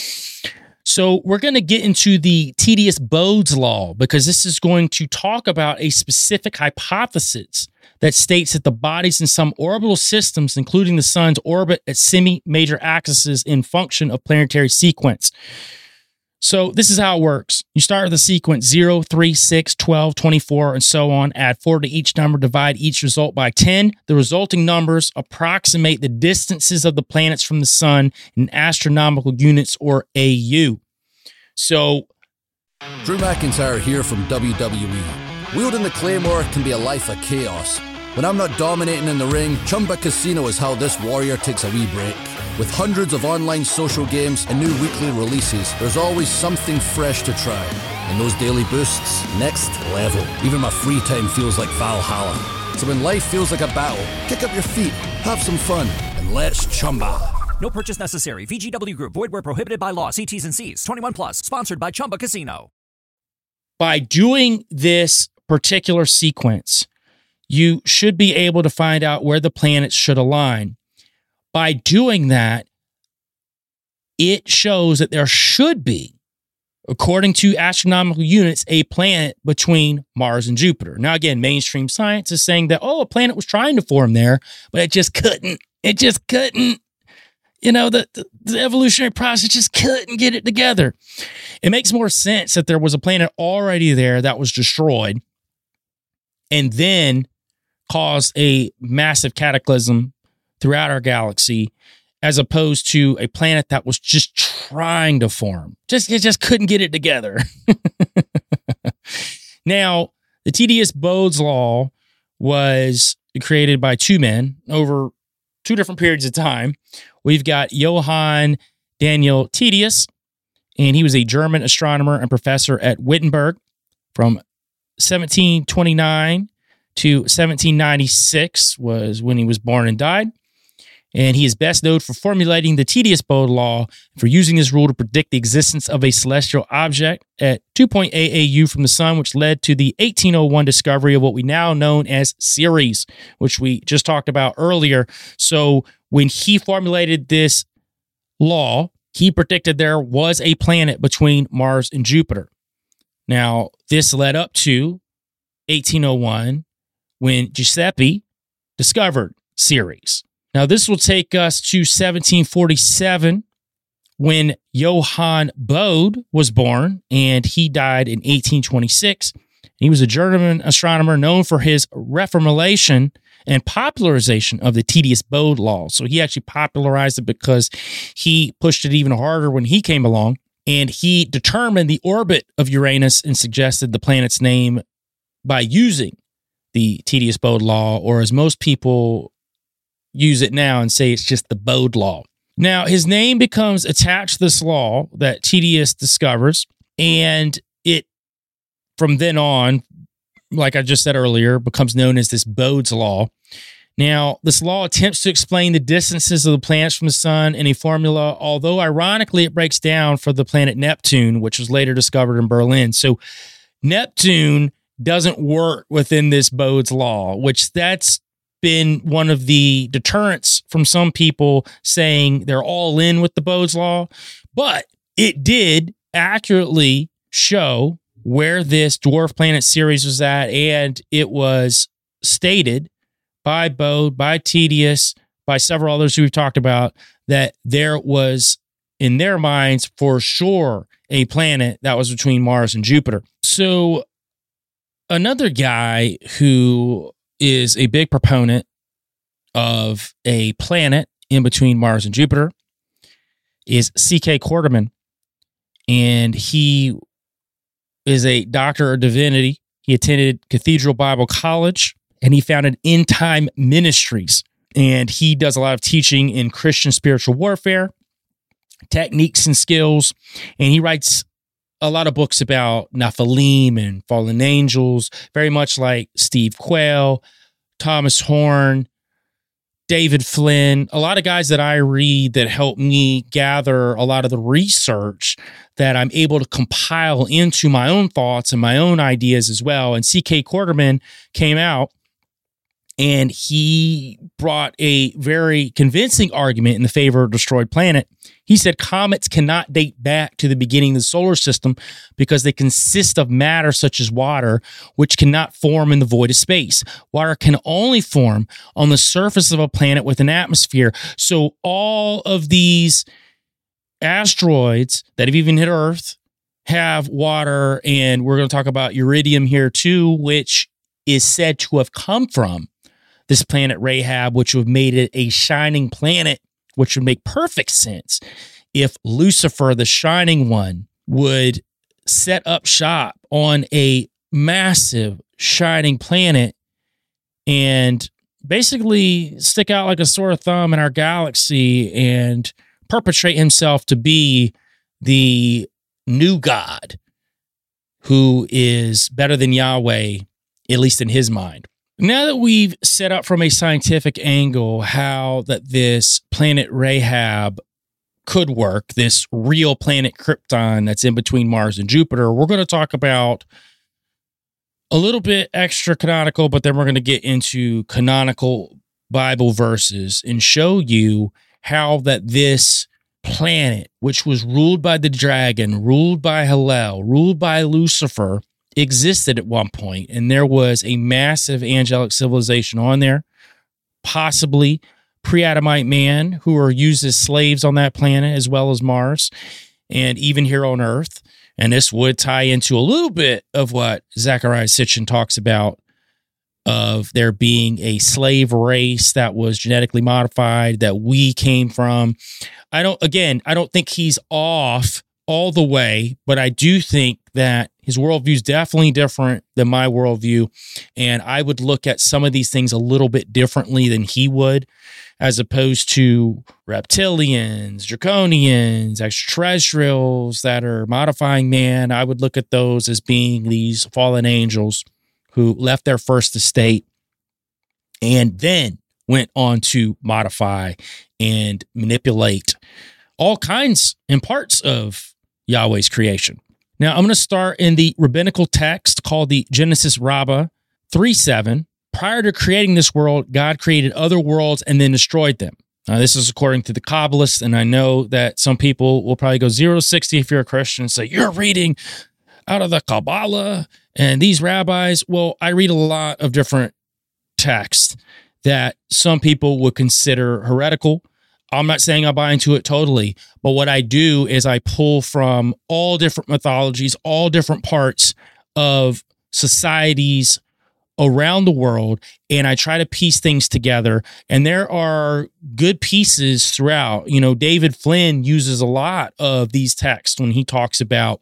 So we're going to get into the tedious Bode's law because this is going to talk about a specific hypothesis that states that the bodies in some orbital systems, including the sun's orbit at semi-major axes in function of planetary sequence. So this is how it works. You start with the sequence zero, three, six, twelve, twenty-four, and so on. Add four to each number, divide each result by ten. The resulting numbers approximate the distances of the planets from the sun in astronomical units, or A U. So, Drew McIntyre here from W W E. Wielding the Claymore can be a life of chaos. When I'm not dominating in the ring, Chumba Casino is how this warrior takes a wee break. With hundreds of online social games and new weekly releases, there's always something fresh to try. And those daily boosts, next level. Even my free time feels like Valhalla. So when life feels like a battle, kick up your feet, have some fun, and let's Chumba. No purchase necessary. V G W Group. Void where prohibited by law. See T's and C's. twenty-one plus. Sponsored by Chumba Casino. By doing this particular sequence, you should be able to find out where the planets should align. By doing that, it shows that there should be, according to astronomical units, a planet between Mars and Jupiter. Now, again, mainstream science is saying that, oh, a planet was trying to form there, but it just couldn't. It just couldn't. You know, the, the, the evolutionary process just couldn't get it together. It makes more sense that there was a planet already there that was destroyed and then caused a massive cataclysm throughout our galaxy, as opposed to a planet that was just trying to form. Just it just couldn't get it together. Now, the Tedious-Bode's law was created by two men over two different periods of time. We've got Johann Daniel Tedious, and he was a German astronomer and professor at Wittenberg from seventeen twenty-nine to seventeen ninety-six was when he was born and died. And he is best known for formulating the Tedious-Bode law, for using this rule to predict the existence of a celestial object at two point eight A U from the sun, which led to the eighteen oh one discovery of what we now know as Ceres, which we just talked about earlier. So when he formulated this law, he predicted there was a planet between Mars and Jupiter. Now, this led up to eighteen oh one, when Giuseppe discovered Ceres. Now, this will take us to seventeen forty-seven, when Johann Bode was born, and he died in eighteen twenty-six. He was a German astronomer known for his reformulation and popularization of the Tedious-Bode law. So he actually popularized it because he pushed it even harder when he came along, and he determined the orbit of Uranus and suggested the planet's name by using the Tedious-Bode law, or as most people use it now and say it's just the Bode law. Now, his name becomes attached to this law that Tedious discovers, and it, from then on, like I just said earlier, becomes known as this Bode's law. Now, this law attempts to explain the distances of the planets from the sun in a formula, although ironically it breaks down for the planet Neptune, which was later discovered in Berlin. So Neptune doesn't work within this Bode's law, which that's been one of the deterrents from some people saying they're all in with the Bode's law. But it did accurately show where this dwarf planet Ceres was at, and it was stated by Bode, by Tedious, by several others who we've talked about, that there was, in their minds, for sure, a planet that was between Mars and Jupiter. So another guy who is a big proponent of a planet in between Mars and Jupiter is C K Quarterman. And he is a doctor of divinity. He attended Cathedral Bible College, and he founded End Time Ministries. And he does a lot of teaching in Christian spiritual warfare, techniques and skills. And he writes a lot of books about Nephilim and fallen angels, very much like Steve Quayle, Thomas Horn, David Flynn, a lot of guys that I read that help me gather a lot of the research that I'm able to compile into my own thoughts and my own ideas as well. And C K Quarterman came out and he brought a very convincing argument in the favor of destroyed planet. He said comets cannot date back to the beginning of the solar system because they consist of matter such as water, which cannot form in the void of space. Water can only form on the surface of a planet with an atmosphere. So all of these asteroids that have even hit Earth have water, and we're going to talk about iridium here too, which is said to have come from this planet Rahab, which would have made it a shining planet, which would make perfect sense if Lucifer, the shining one, would set up shop on a massive shining planet and basically stick out like a sore thumb in our galaxy and perpetrate himself to be the new God who is better than Yahweh, at least in his mind. Now that we've set up from a scientific angle how that this planet Rahab could work, this real planet Krypton that's in between Mars and Jupiter, we're going to talk about a little bit extra canonical, but then we're going to get into canonical Bible verses and show you how that this planet, which was ruled by the dragon, ruled by Hillel, ruled by Lucifer, existed at one point, and there was a massive angelic civilization on there, possibly pre-Adamite man who were used as slaves on that planet as well as Mars, and even here on Earth. And this would tie into a little bit of what Zecharia Sitchin talks about of there being a slave race that was genetically modified that we came from. I don't, again, I don't think he's off all the way, but I do think that his worldview is definitely different than my worldview. And I would look at some of these things a little bit differently than he would, as opposed to reptilians, draconians, extraterrestrials that are modifying man. I would look at those as being these fallen angels who left their first estate and then went on to modify and manipulate all kinds and parts of Yahweh's creation. Now, I'm going to start in the rabbinical text called the Genesis Rabbah three seven. Prior to creating this world, God created other worlds and then destroyed them. Now, this is according to the Kabbalists, and I know that some people will probably go zero to sixty if you're a Christian and say, you're reading out of the Kabbalah and these rabbis. Well, I read a lot of different texts that some people would consider heretical. I'm not saying I buy into it totally, but what I do is I pull from all different mythologies, all different parts of societies around the world, and I try to piece things together. And there are good pieces throughout. You know, David Flynn uses a lot of these texts when he talks about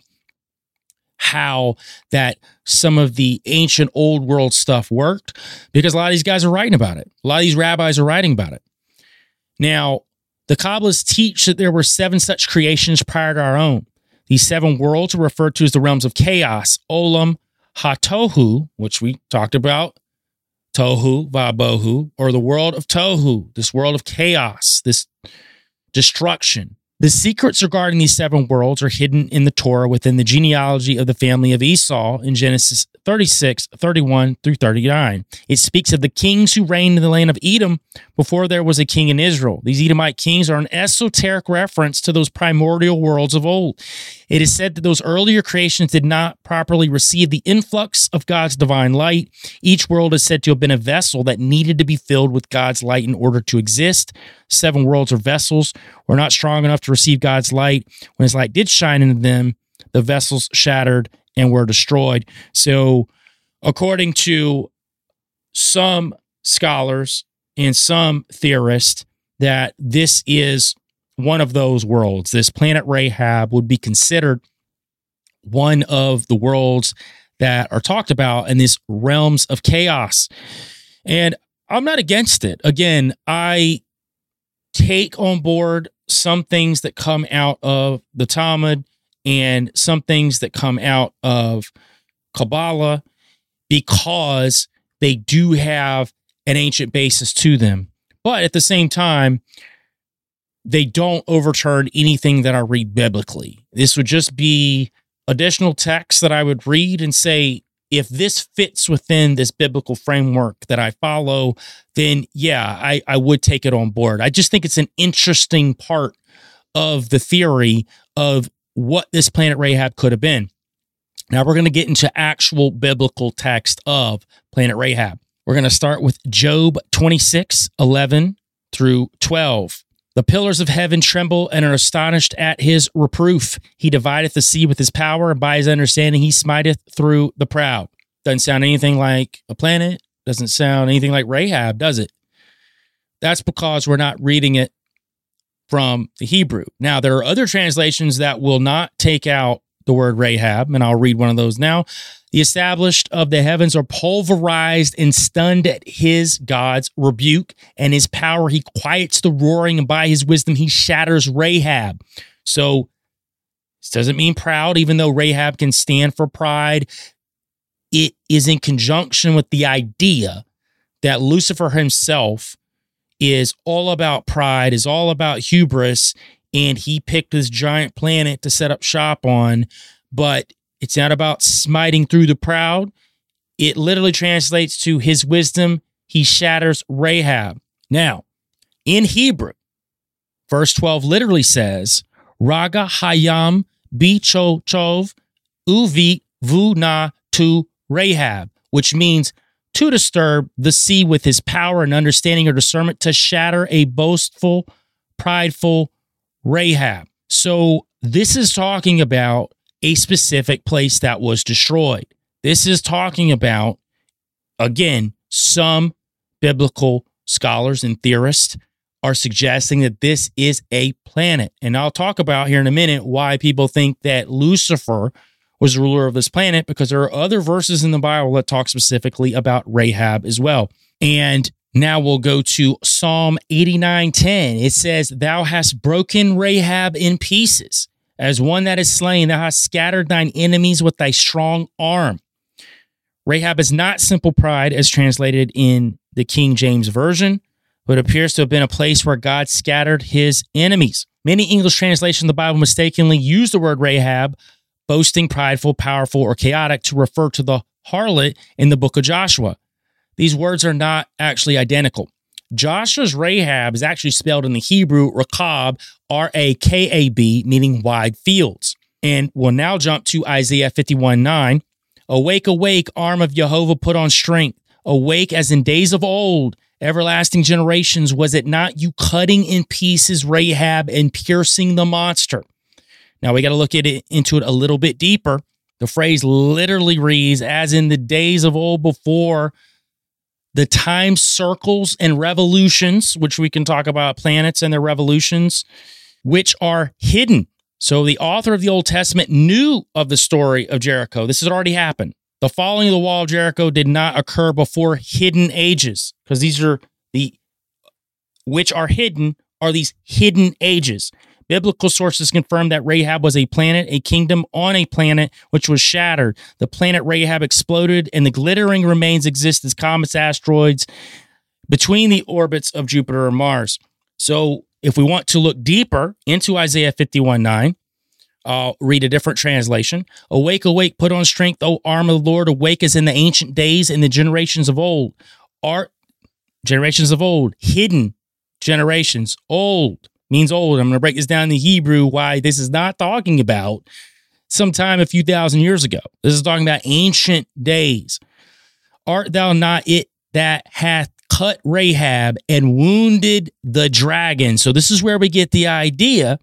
how that some of the ancient old world stuff worked, because a lot of these guys are writing about it. A lot of these rabbis are writing about it. Now, the Kabbalists teach that there were seven such creations prior to our own. These seven worlds are referred to as the realms of chaos, Olam HaTohu, which we talked about, Tohu Vabohu, or the world of Tohu, this world of chaos, this destruction. The secrets regarding these seven worlds are hidden in the Torah within the genealogy of the family of Esau in Genesis thirty-six, thirty-one through thirty-nine. It speaks of the kings who reigned in the land of Edom before there was a king in Israel. These Edomite kings are an esoteric reference to those primordial worlds of old. It is said that those earlier creations did not properly receive the influx of God's divine light. Each world is said to have been a vessel that needed to be filled with God's light in order to exist. Seven worlds or vessels were not strong enough to receive God's light. When his light did shine into them, the vessels shattered and were destroyed. So, according to some scholars and some theorists, that this is one of those worlds. This planet Rahab would be considered one of the worlds that are talked about in these realms of chaos. And I'm not against it. Again, I take on board some things that come out of the Talmud and some things that come out of Kabbalah because they do have an ancient basis to them. But at the same time, they don't overturn anything that I read biblically. This would just be additional text that I would read and say, if this fits within this biblical framework that I follow, then yeah, I, I would take it on board. I just think it's an interesting part of the theory of what this planet Rahab could have been. Now we're going to get into actual biblical text of planet Rahab. We're going to start with Job twenty-six, eleven through twelve. The pillars of heaven tremble and are astonished at his reproof. He divideth the sea with his power, and by his understanding he smiteth through the proud. Doesn't sound anything like a planet. Doesn't sound anything like Rahab, does it? That's because we're not reading it from the Hebrew. Now, there are other translations that will not take out the word Rahab, and I'll read one of those now. The established of the heavens are pulverized and stunned at his, God's, rebuke, and his power he quiets the roaring, and by his wisdom he shatters Rahab. So this doesn't mean proud, even though Rahab can stand for pride. It is in conjunction with the idea that Lucifer himself is all about pride, is all about hubris, and he picked this giant planet to set up shop on, but it's not about smiting through the proud. It literally translates to his wisdom, he shatters Rahab. Now, in Hebrew, verse twelve literally says, Raga hayam bichochov uvi vuna tu Rahab, which means to disturb the sea with his power and understanding or discernment, to shatter a boastful, prideful Rahab. So this is talking about a specific place that was destroyed. This is talking about, again, some biblical scholars and theorists are suggesting that this is a planet. And I'll talk about here in a minute why people think that Lucifer was the ruler of this planet, because there are other verses in the Bible that talk specifically about Rahab as well. And now we'll go to Psalm eighty-nine ten. It says, Thou hast broken Rahab in pieces. As one that is slain, thou hast scattered thine enemies with thy strong arm. Rahab is not simple pride as translated in the King James Version, but appears to have been a place where God scattered his enemies. Many English translations of the Bible mistakenly use the word Rahab, boasting, prideful, powerful, or chaotic, to refer to the harlot in the book of Joshua. These words are not actually identical. Joshua's Rahab is actually spelled in the Hebrew Rakab, R A K A B, meaning wide fields. And we'll now jump to Isaiah fifty-one nine. Awake, awake, arm of Jehovah, put on strength. Awake as in days of old, everlasting generations. Was it not you cutting in pieces Rahab and piercing the monster? Now we got to look at it into it a little bit deeper. The phrase literally reads, as in the days of old before the time circles and revolutions, which we can talk about planets and their revolutions, which are hidden. So the author of the Old Testament knew of the story of Jericho. This has already happened. The falling of the wall of Jericho did not occur before hidden ages, because these are the, which are hidden, are these hidden ages. Biblical sources confirm that Rahab was a planet, a kingdom on a planet, which was shattered. The planet Rahab exploded, and the glittering remains exist as comets, asteroids between the orbits of Jupiter and Mars. So if we want to look deeper into Isaiah fifty-one nine, I'll read a different translation. Awake, awake, put on strength, O arm of the Lord. Awake as in the ancient days and the generations of old. Art, generations of old, hidden generations, old. Means old. I'm going to break this down in the Hebrew, why this is not talking about sometime a few thousand years ago. This is talking about ancient days. Art thou not it that hath cut Rahab and wounded the dragon? So this is where we get the idea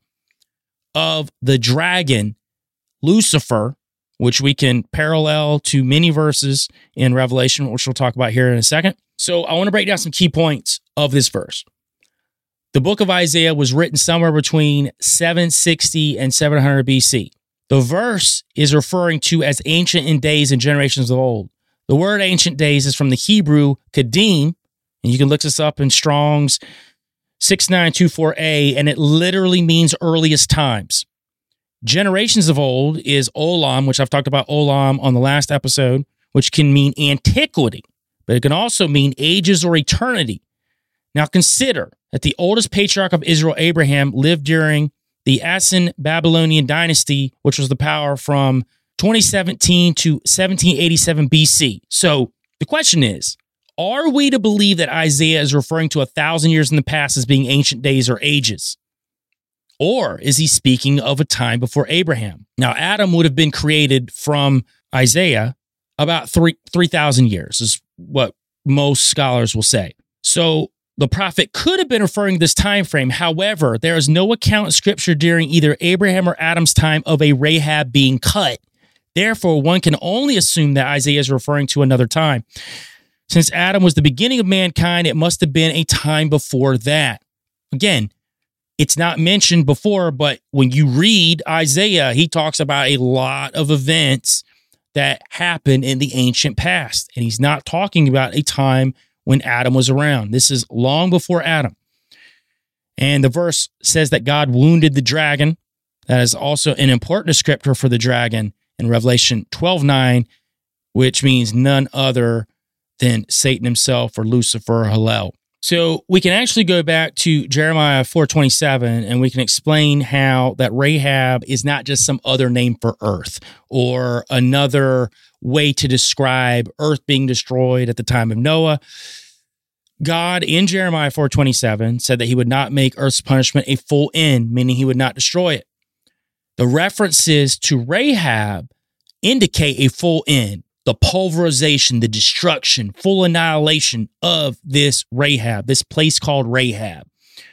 of the dragon, Lucifer, which we can parallel to many verses in Revelation, which we'll talk about here in a second. So I want to break down some key points of this verse. The book of Isaiah was written somewhere between seven sixty and seven hundred B C. The verse is referring to as ancient in days and generations of old. The word ancient days is from the Hebrew kadim, and you can look this up in Strong's six nine two four A, and it literally means earliest times. Generations of old is olam, which I've talked about olam on the last episode, which can mean antiquity, but it can also mean ages or eternity. Now consider that the oldest patriarch of Israel, Abraham, lived during the Assyrian-Babylonian dynasty, which was the power from twenty seventeen to seventeen eighty-seven B C. So the question is, are we to believe that Isaiah is referring to a thousand years in the past as being ancient days or ages? Or is he speaking of a time before Abraham? Now, Adam would have been created from Isaiah about three, 3,000 years, is what most scholars will say. So the prophet could have been referring to this time frame. However, there is no account in Scripture during either Abraham or Adam's time of a Rahab being cut. Therefore, one can only assume that Isaiah is referring to another time. Since Adam was the beginning of mankind, it must have been a time before that. Again, it's not mentioned before, but when you read Isaiah, he talks about a lot of events that happened in the ancient past. And he's not talking about a time when Adam was around. This is long before Adam. And the verse says that God wounded the dragon. That is also an important descriptor for the dragon in Revelation twelve nine, which means none other than Satan himself or Lucifer or Hillel. So we can actually go back to Jeremiah four twenty-seven and we can explain how that Rahab is not just some other name for earth or another way to describe earth being destroyed at the time of Noah. God in Jeremiah four twenty-seven said that he would not make earth's punishment a full end, meaning he would not destroy it. The references to Rahab indicate a full end. The pulverization, the destruction, full annihilation of this Rahab, this place called Rahab.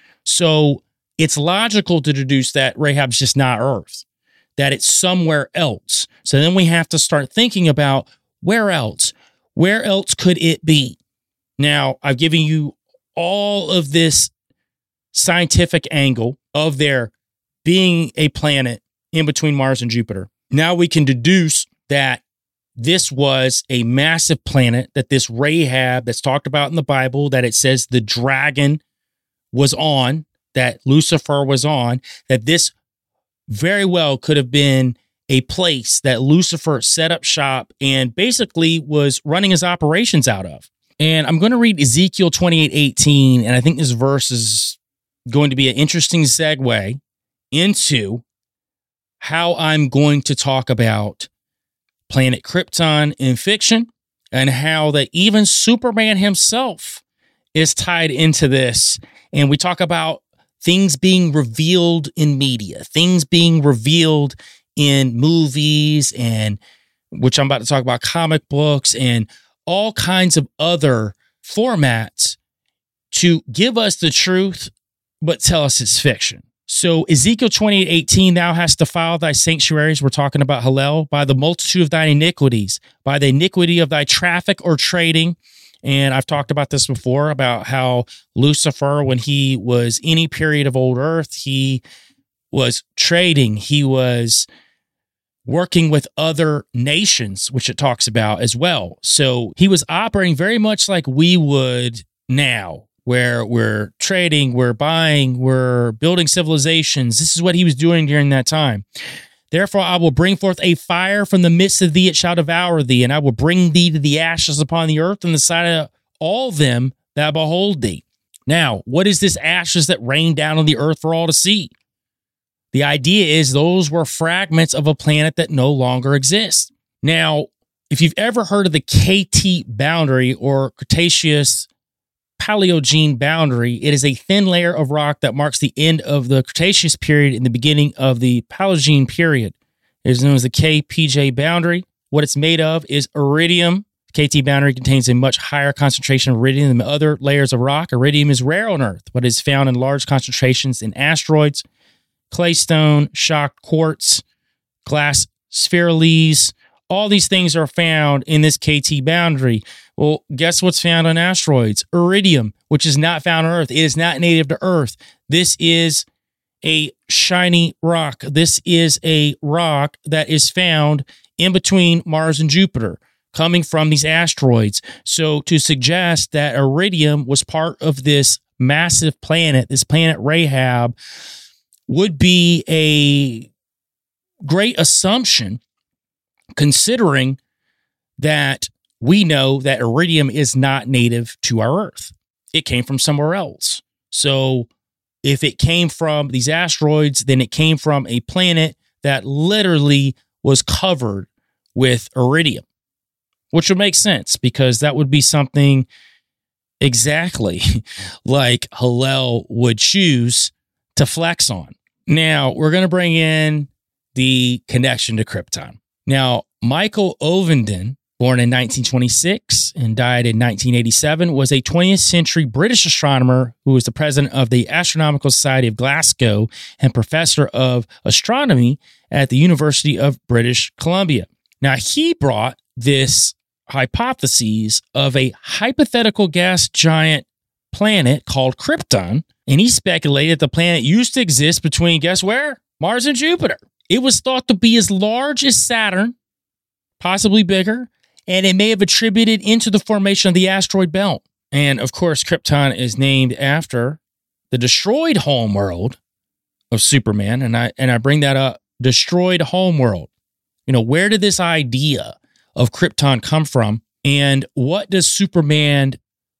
So it's logical to deduce that Rahab's just not Earth, that it's somewhere else. So then we have to start thinking about where else? Where else could it be? Now, I've given you all of this scientific angle of there being a planet in between Mars and Jupiter. Now we can deduce that this was a massive planet, that this Rahab that's talked about in the Bible, that it says the dragon was on, that Lucifer was on, that this very well could have been a place that Lucifer set up shop and basically was running his operations out of. And I'm going to read Ezekiel twenty-eight eighteen, and I think this verse is going to be an interesting segue into how I'm going to talk about planet Krypton in fiction, and how that even Superman himself is tied into this. And we talk about things being revealed in media, things being revealed in movies, and which I'm about to talk about, comic books and all kinds of other formats to give us the truth, but tell us it's fiction. So Ezekiel twenty-eight eighteen, thou hast defiled thy sanctuaries. We're talking about Hillel, by the multitude of thine iniquities, by the iniquity of thy traffic or trading. And I've talked about this before, about how Lucifer, when he was any period of old earth, he was trading. He was working with other nations, which it talks about as well. So he was operating very much like we would now, where we're trading, we're buying, we're building civilizations. This is what he was doing during that time. Therefore, I will bring forth a fire from the midst of thee, it shall devour thee, and I will bring thee to the ashes upon the earth, and the sight of all them that behold thee. Now, what is this ashes that rain down on the earth for all to see? The idea is those were fragments of a planet that no longer exists. Now, if you've ever heard of the K T boundary or Cretaceous Paleogene boundary, it is a thin layer of rock that marks the end of the Cretaceous period and the beginning of the Paleogene period. It is known as the K P J boundary. What it's made of is iridium. The K T boundary contains a much higher concentration of iridium than other layers of rock. Iridium is rare on Earth, but is found in large concentrations in asteroids, claystone, shocked quartz, glass spherules. All these things are found in this K T boundary. Well, guess what's found on asteroids? Iridium, which is not found on Earth. It is not native to Earth. This is a shiny rock. This is a rock that is found in between Mars and Jupiter, coming from these asteroids. So to suggest that iridium was part of this massive planet, this planet Rahab, would be a great assumption, considering that we know that iridium is not native to our Earth. It came from somewhere else. So if it came from these asteroids, then it came from a planet that literally was covered with iridium, which would make sense because that would be something exactly like Hillel would choose to flex on. Now, we're going to bring in the connection to Krypton. Now, Michael Ovenden born in nineteen twenty-six and died in nineteen eighty-seven, was a twentieth century British astronomer who was the president of the Astronomical Society of Glasgow and professor of astronomy at the University of British Columbia. Now, he brought this hypothesis of a hypothetical gas giant planet called Krypton, and he speculated the planet used to exist between, guess where? Mars and Jupiter. It was thought to be as large as Saturn, possibly bigger, and it may have attributed into the formation of the asteroid belt. And of course, Krypton is named after the destroyed homeworld of Superman. And I and I bring that up, destroyed homeworld. You know, where did this idea of Krypton come from? And what does Superman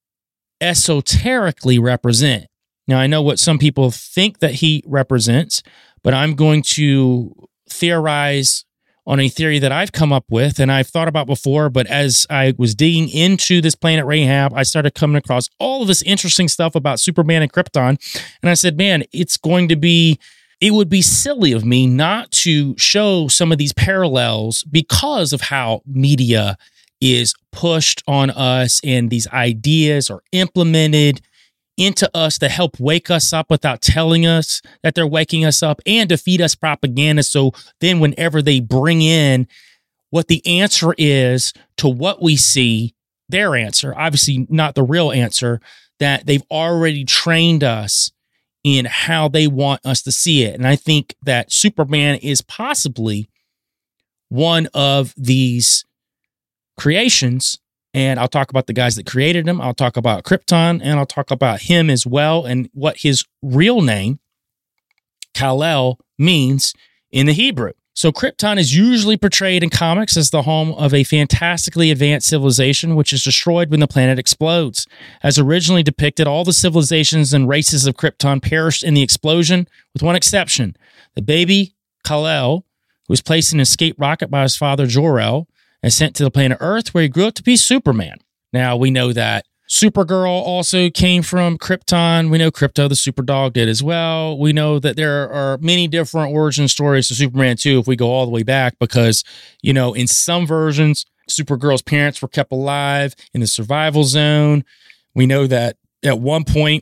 esoterically represent? Now, I know what some people think that he represents, but I'm going to theorize on a theory that I've come up with and I've thought about before, but as I was digging into this Planet Rahab, I started coming across all of this interesting stuff about Superman and Krypton. And I said, man, it's going to be, it would be silly of me not to show some of these parallels because of how media is pushed on us and these ideas are implemented into us to help wake us up without telling us that they're waking us up and to feed us propaganda. So then whenever they bring in what the answer is to what we see, their answer, obviously not the real answer, that they've already trained us in how they want us to see it. And I think that Superman is possibly one of these creations. And I'll talk about the guys that created him. I'll talk about Krypton, and I'll talk about him as well and what his real name, Kal-El, means in the Hebrew. So Krypton is usually portrayed in comics as the home of a fantastically advanced civilization, which is destroyed when the planet explodes. As originally depicted, all the civilizations and races of Krypton perished in the explosion, with one exception. The baby, Kal-El, who was placed in an escape rocket by his father, Jor-El, and sent to the planet Earth, where he grew up to be Superman. Now, we know that Supergirl also came from Krypton. We know Krypto, the Superdog, did as well. We know that there are many different origin stories to Superman, too, if we go all the way back, because, you know, in some versions, Supergirl's parents were kept alive in the survival zone. We know that at one point,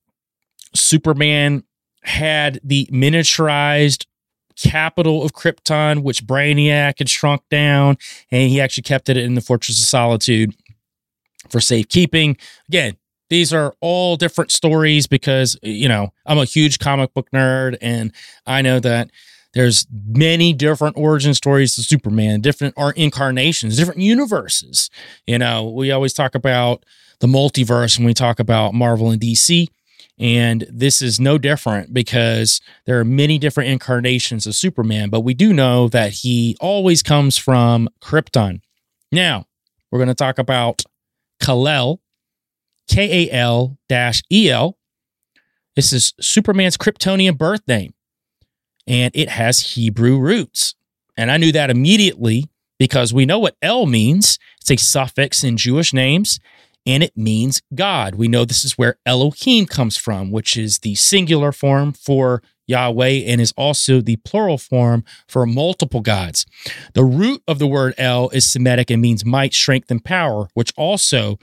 Superman had the miniaturized capital of Krypton, which Brainiac had shrunk down, and he actually kept it in the Fortress of Solitude for safekeeping. Again, these are all different stories because, you know, I'm a huge comic book nerd, and I know that there's many different origin stories to Superman, different art incarnations, different universes. You know, we always talk about the multiverse when we talk about Marvel and D C, and this is no different because there are many different incarnations of Superman, but we do know that he always comes from Krypton. Now, we're going to talk about Kal-El, K A L E L. This is Superman's Kryptonian birth name, and it has Hebrew roots. And I knew that immediately because we know what El means. It's a suffix in Jewish names, and it means God. We know this is where Elohim comes from, which is the singular form for Yahweh and is also the plural form for multiple gods. The root of the word El is Semitic and means might, strength, and power, which also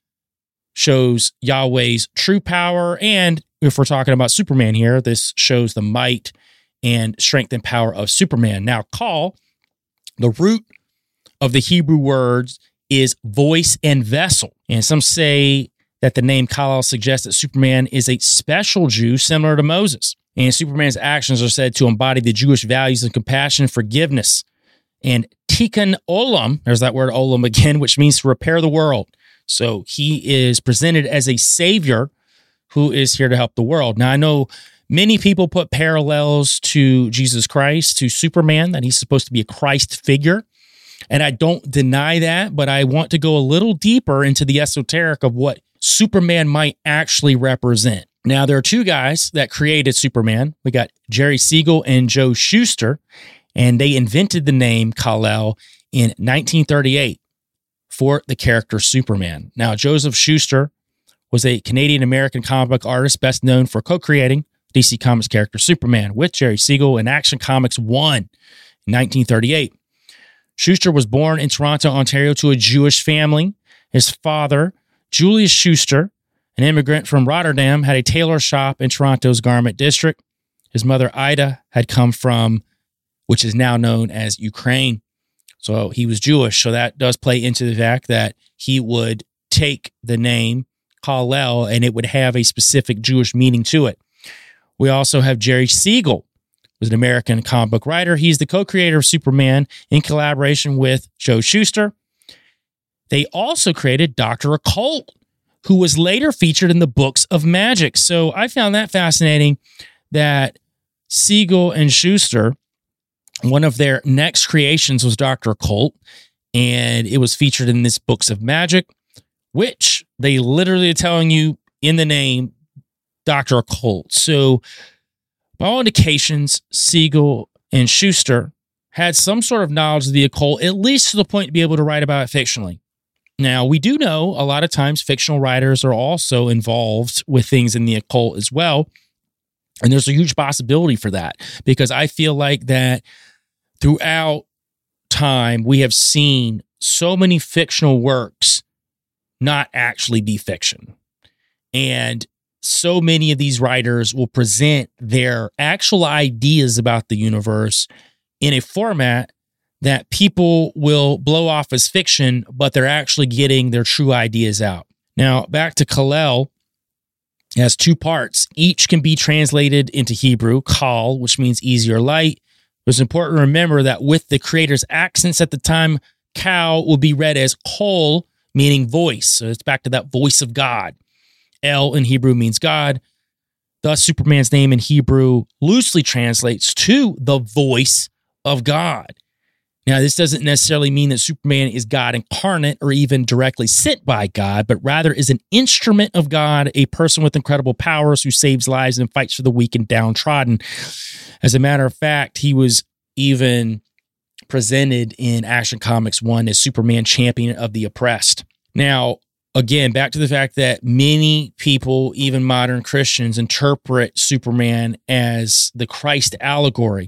shows Yahweh's true power. And if we're talking about Superman here, this shows the might and strength and power of Superman. Now, Kal, the root of the Hebrew words, is voice and vessel. And some say that the name Kal-El suggests that Superman is a special Jew similar to Moses. And Superman's actions are said to embody the Jewish values of compassion, forgiveness, and tikkun olam. There's that word olam again, which means to repair the world. So he is presented as a savior who is here to help the world. Now, I know many people put parallels to Jesus Christ, to Superman, that he's supposed to be a Christ figure. And I don't deny that, but I want to go a little deeper into the esoteric of what Superman might actually represent. Now, there are two guys that created Superman. We got Jerry Siegel and Joe Shuster, and they invented the name Kal-El in nineteen thirty-eight for the character Superman. Now, Joseph Shuster was a Canadian-American comic book artist best known for co-creating D C Comics character Superman with Jerry Siegel in Action Comics one in nineteen thirty-eight. Schuster was born in Toronto, Ontario, to a Jewish family. His father, Julius Schuster, an immigrant from Rotterdam, had a tailor shop in Toronto's garment district. His mother, Ida, had come from, which is now known as Ukraine. So he was Jewish. So that does play into the fact that he would take the name Kal-El and it would have a specific Jewish meaning to it. We also have Jerry Siegel, who's an American comic book writer. He's the co-creator of Superman in collaboration with Joe Shuster. They also created Doctor Occult, who was later featured in the Books of Magic. So I found that fascinating that Siegel and Schuster, one of their next creations was Doctor Occult, and it was featured in this Books of Magic, which they literally are telling you in the name Doctor Occult. So by all indications, Siegel and Schuster had some sort of knowledge of the occult, at least to the point to be able to write about it fictionally. Now, we do know a lot of times fictional writers are also involved with things in the occult as well. And there's a huge possibility for that because I feel like that throughout time, we have seen so many fictional works not actually be fiction. And so many of these writers will present their actual ideas about the universe in a format that people will blow off as fiction, but they're actually getting their true ideas out. Now, back to Kal-El. It has two parts. Each can be translated into Hebrew, Kal, which means easy or light. It's important to remember that with the creator's accents at the time, Kal will be read as Kol, meaning voice. So it's back to that voice of God. El in Hebrew means God. Thus, Superman's name in Hebrew loosely translates to the voice of God. Now, this doesn't necessarily mean that Superman is God incarnate or even directly sent by God, but rather is an instrument of God, a person with incredible powers who saves lives and fights for the weak and downtrodden. As a matter of fact, he was even presented in Action Comics one as Superman, champion of the oppressed. Now, again, back to the fact that many people, even modern Christians, interpret Superman as the Christ allegory.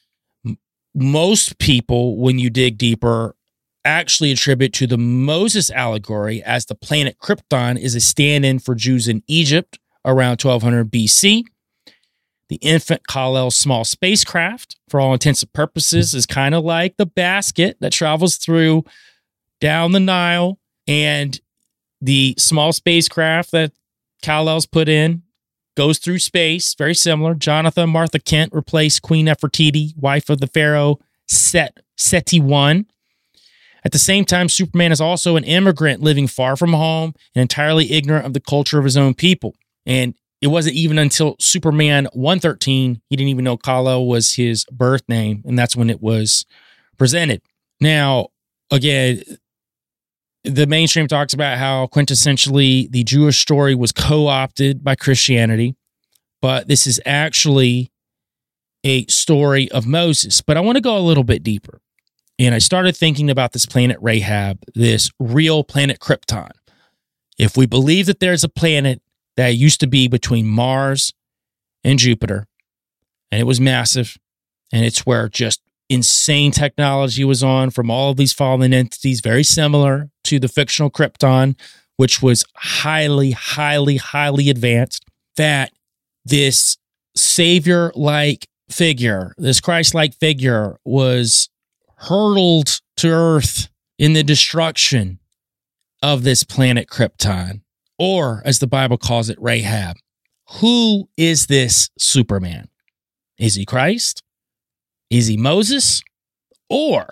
Most people, when you dig deeper, actually attribute to the Moses allegory as the planet Krypton is a stand-in for Jews in Egypt around twelve hundred B C. The infant Kal-El small spacecraft, for all intents and purposes, is kind of like the basket that travels through down the Nile, and the small spacecraft that Kal-El's put in goes through space, very similar. Jonathan Martha Kent replaced Queen Nefertiti, wife of the pharaoh Set, Seti I. At the same time, Superman is also an immigrant living far from home and entirely ignorant of the culture of his own people. And it wasn't even until Superman one thirteen, he didn't even know Kal-El was his birth name, and that's when it was presented. Now, again, the mainstream talks about how quintessentially the Jewish story was co-opted by Christianity, but this is actually a story of Moses. But I want to go a little bit deeper. And I started thinking about this planet Rahab, this real planet Krypton. If we believe that there's a planet that used to be between Mars and Jupiter, and it was massive, and it's where just insane technology was on from all of these fallen entities, very similar to the fictional Krypton, which was highly, highly, highly advanced, that this savior-like figure, this Christ-like figure, was hurtled to earth in the destruction of this planet Krypton, or as the Bible calls it, Rahab. Who is this Superman? Is he Christ? Is he Moses? Or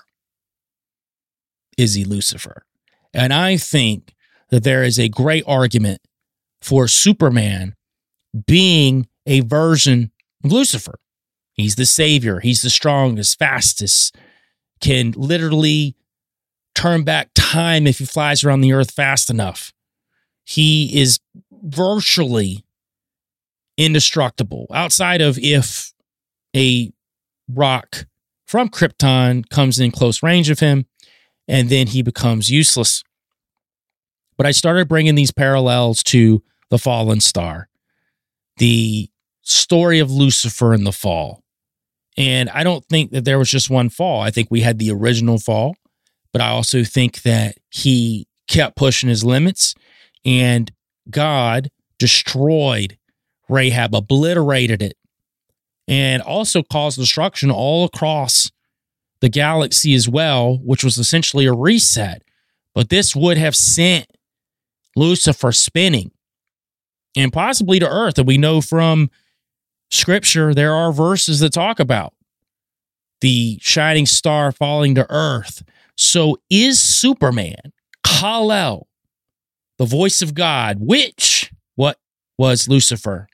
is he Lucifer? And I think that there is a great argument for Superman being a version of Lucifer. He's the savior. He's the strongest, fastest, can literally turn back time if he flies around the earth fast enough. He is virtually indestructible, outside of if a rock from Krypton comes in close range of him, and then he becomes useless. But I started bringing these parallels to the fallen star, the story of Lucifer and the fall. And I don't think that there was just one fall. I think we had the original fall, but I also think that he kept pushing his limits, and God destroyed Rahab, obliterated it, and also caused destruction all across the galaxy as well, which was essentially a reset. But this would have sent Lucifer spinning and possibly to earth. And we know from Scripture, there are verses that talk about the shining star falling to earth. So is Superman, Kal-El, the voice of God, which, what was Lucifer?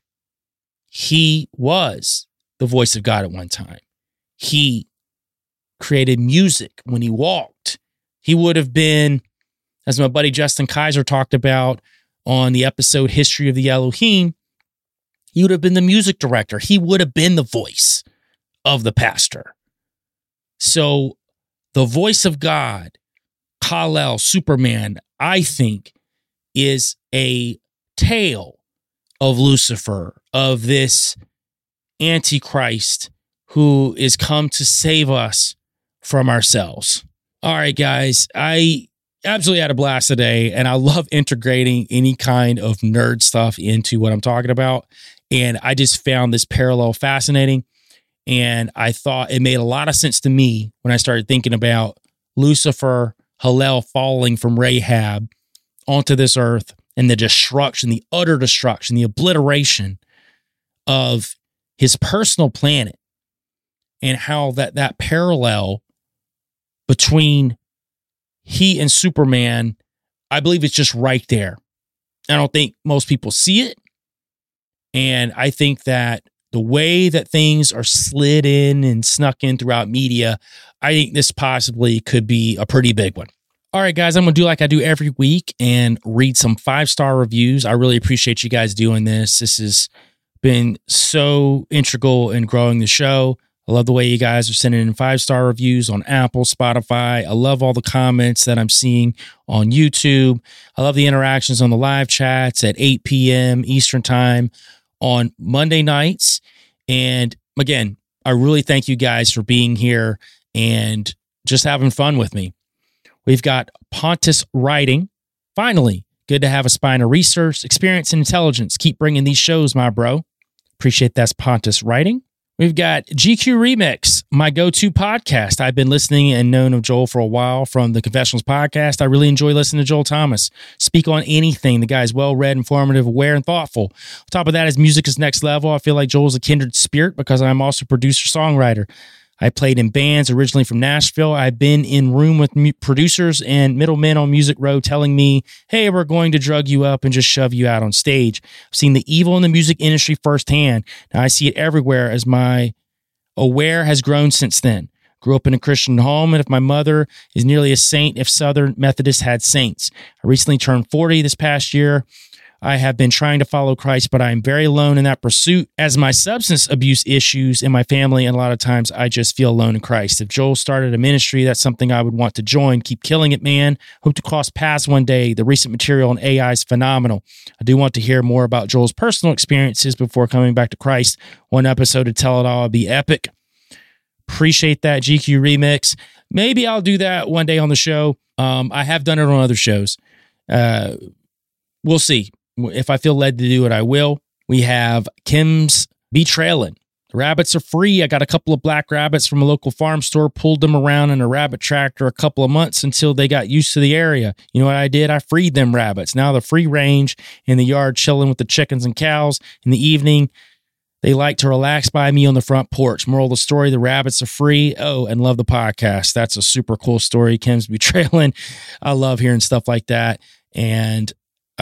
He was the voice of God at one time. He created music when he walked. He would have been, as my buddy Justin Kaiser talked about on the episode History of the Elohim, he would have been the music director. He would have been the voice of the pastor. So the voice of God, Kal-El, Superman, I think, is a tale of Lucifer, of this Antichrist who is come to save us from ourselves. All right, guys, I absolutely had a blast today, and I love integrating any kind of nerd stuff into what I'm talking about. And I just found this parallel fascinating. And I thought it made a lot of sense to me when I started thinking about Lucifer, Hillel falling from Rahab onto this earth, and the destruction, the utter destruction, the obliteration of his personal planet, and how that, that parallel between he and Superman, I believe it's just right there. I don't think most people see it. And I think that the way that things are slid in and snuck in throughout media, I think this possibly could be a pretty big one. All right, guys, I'm going to do like I do every week and read some five-star reviews. I really appreciate you guys doing this. This has been so integral in growing the show. I love the way you guys are sending in five-star reviews on Apple, Spotify. I love all the comments that I'm seeing on YouTube. I love the interactions on the live chats at eight p.m. Eastern Time on Monday nights. And again, I really thank you guys for being here and just having fun with me. We've got Pontus Writing. Finally, good to have a spine of research, experience, and intelligence. Keep bringing these shows, my bro. Appreciate that's Pontus Writing. We've got G Q Remix, my go-to podcast. I've been listening and known of Joel for a while from the Confessionals podcast. I really enjoy listening to Joel Thomas speak on anything. The guy's well-read, informative, aware, and thoughtful. On top of that, his music is next level. I feel like Joel's a kindred spirit because I'm also a producer-songwriter. I played in bands originally from Nashville. I've been in room with mu- producers and middlemen on Music Row telling me, hey, we're going to drug you up and just shove you out on stage. I've seen the evil in the music industry firsthand. Now I see it everywhere as my aware has grown since then. Grew up in a Christian home, and if my mother is nearly a saint, if Southern Methodists had saints. I recently turned forty this past year. I have been trying to follow Christ, but I am very alone in that pursuit as my substance abuse issues in my family, and a lot of times I just feel alone in Christ. If Joel started a ministry, that's something I would want to join. Keep killing it, man. Hope to cross paths one day. The recent material on A I is phenomenal. I do want to hear more about Joel's personal experiences before coming back to Christ. One episode to tell it all would be epic. Appreciate that, G Q Remix. Maybe I'll do that one day on the show. Um, I have done it on other shows. Uh, we'll see. If I feel led to do it, I will. We have Kim's Be Trailin'. The rabbits are free. I got a couple of black rabbits from a local farm store, pulled them around in a rabbit tractor a couple of months until they got used to the area. You know what I did? I freed them rabbits. Now they're free range in the yard, chilling with the chickens and cows. In the evening, they like to relax by me on the front porch. Moral of the story, the rabbits are free. Oh, and love the podcast. That's a super cool story. Kim's Be Trailin'. I love hearing stuff like that. And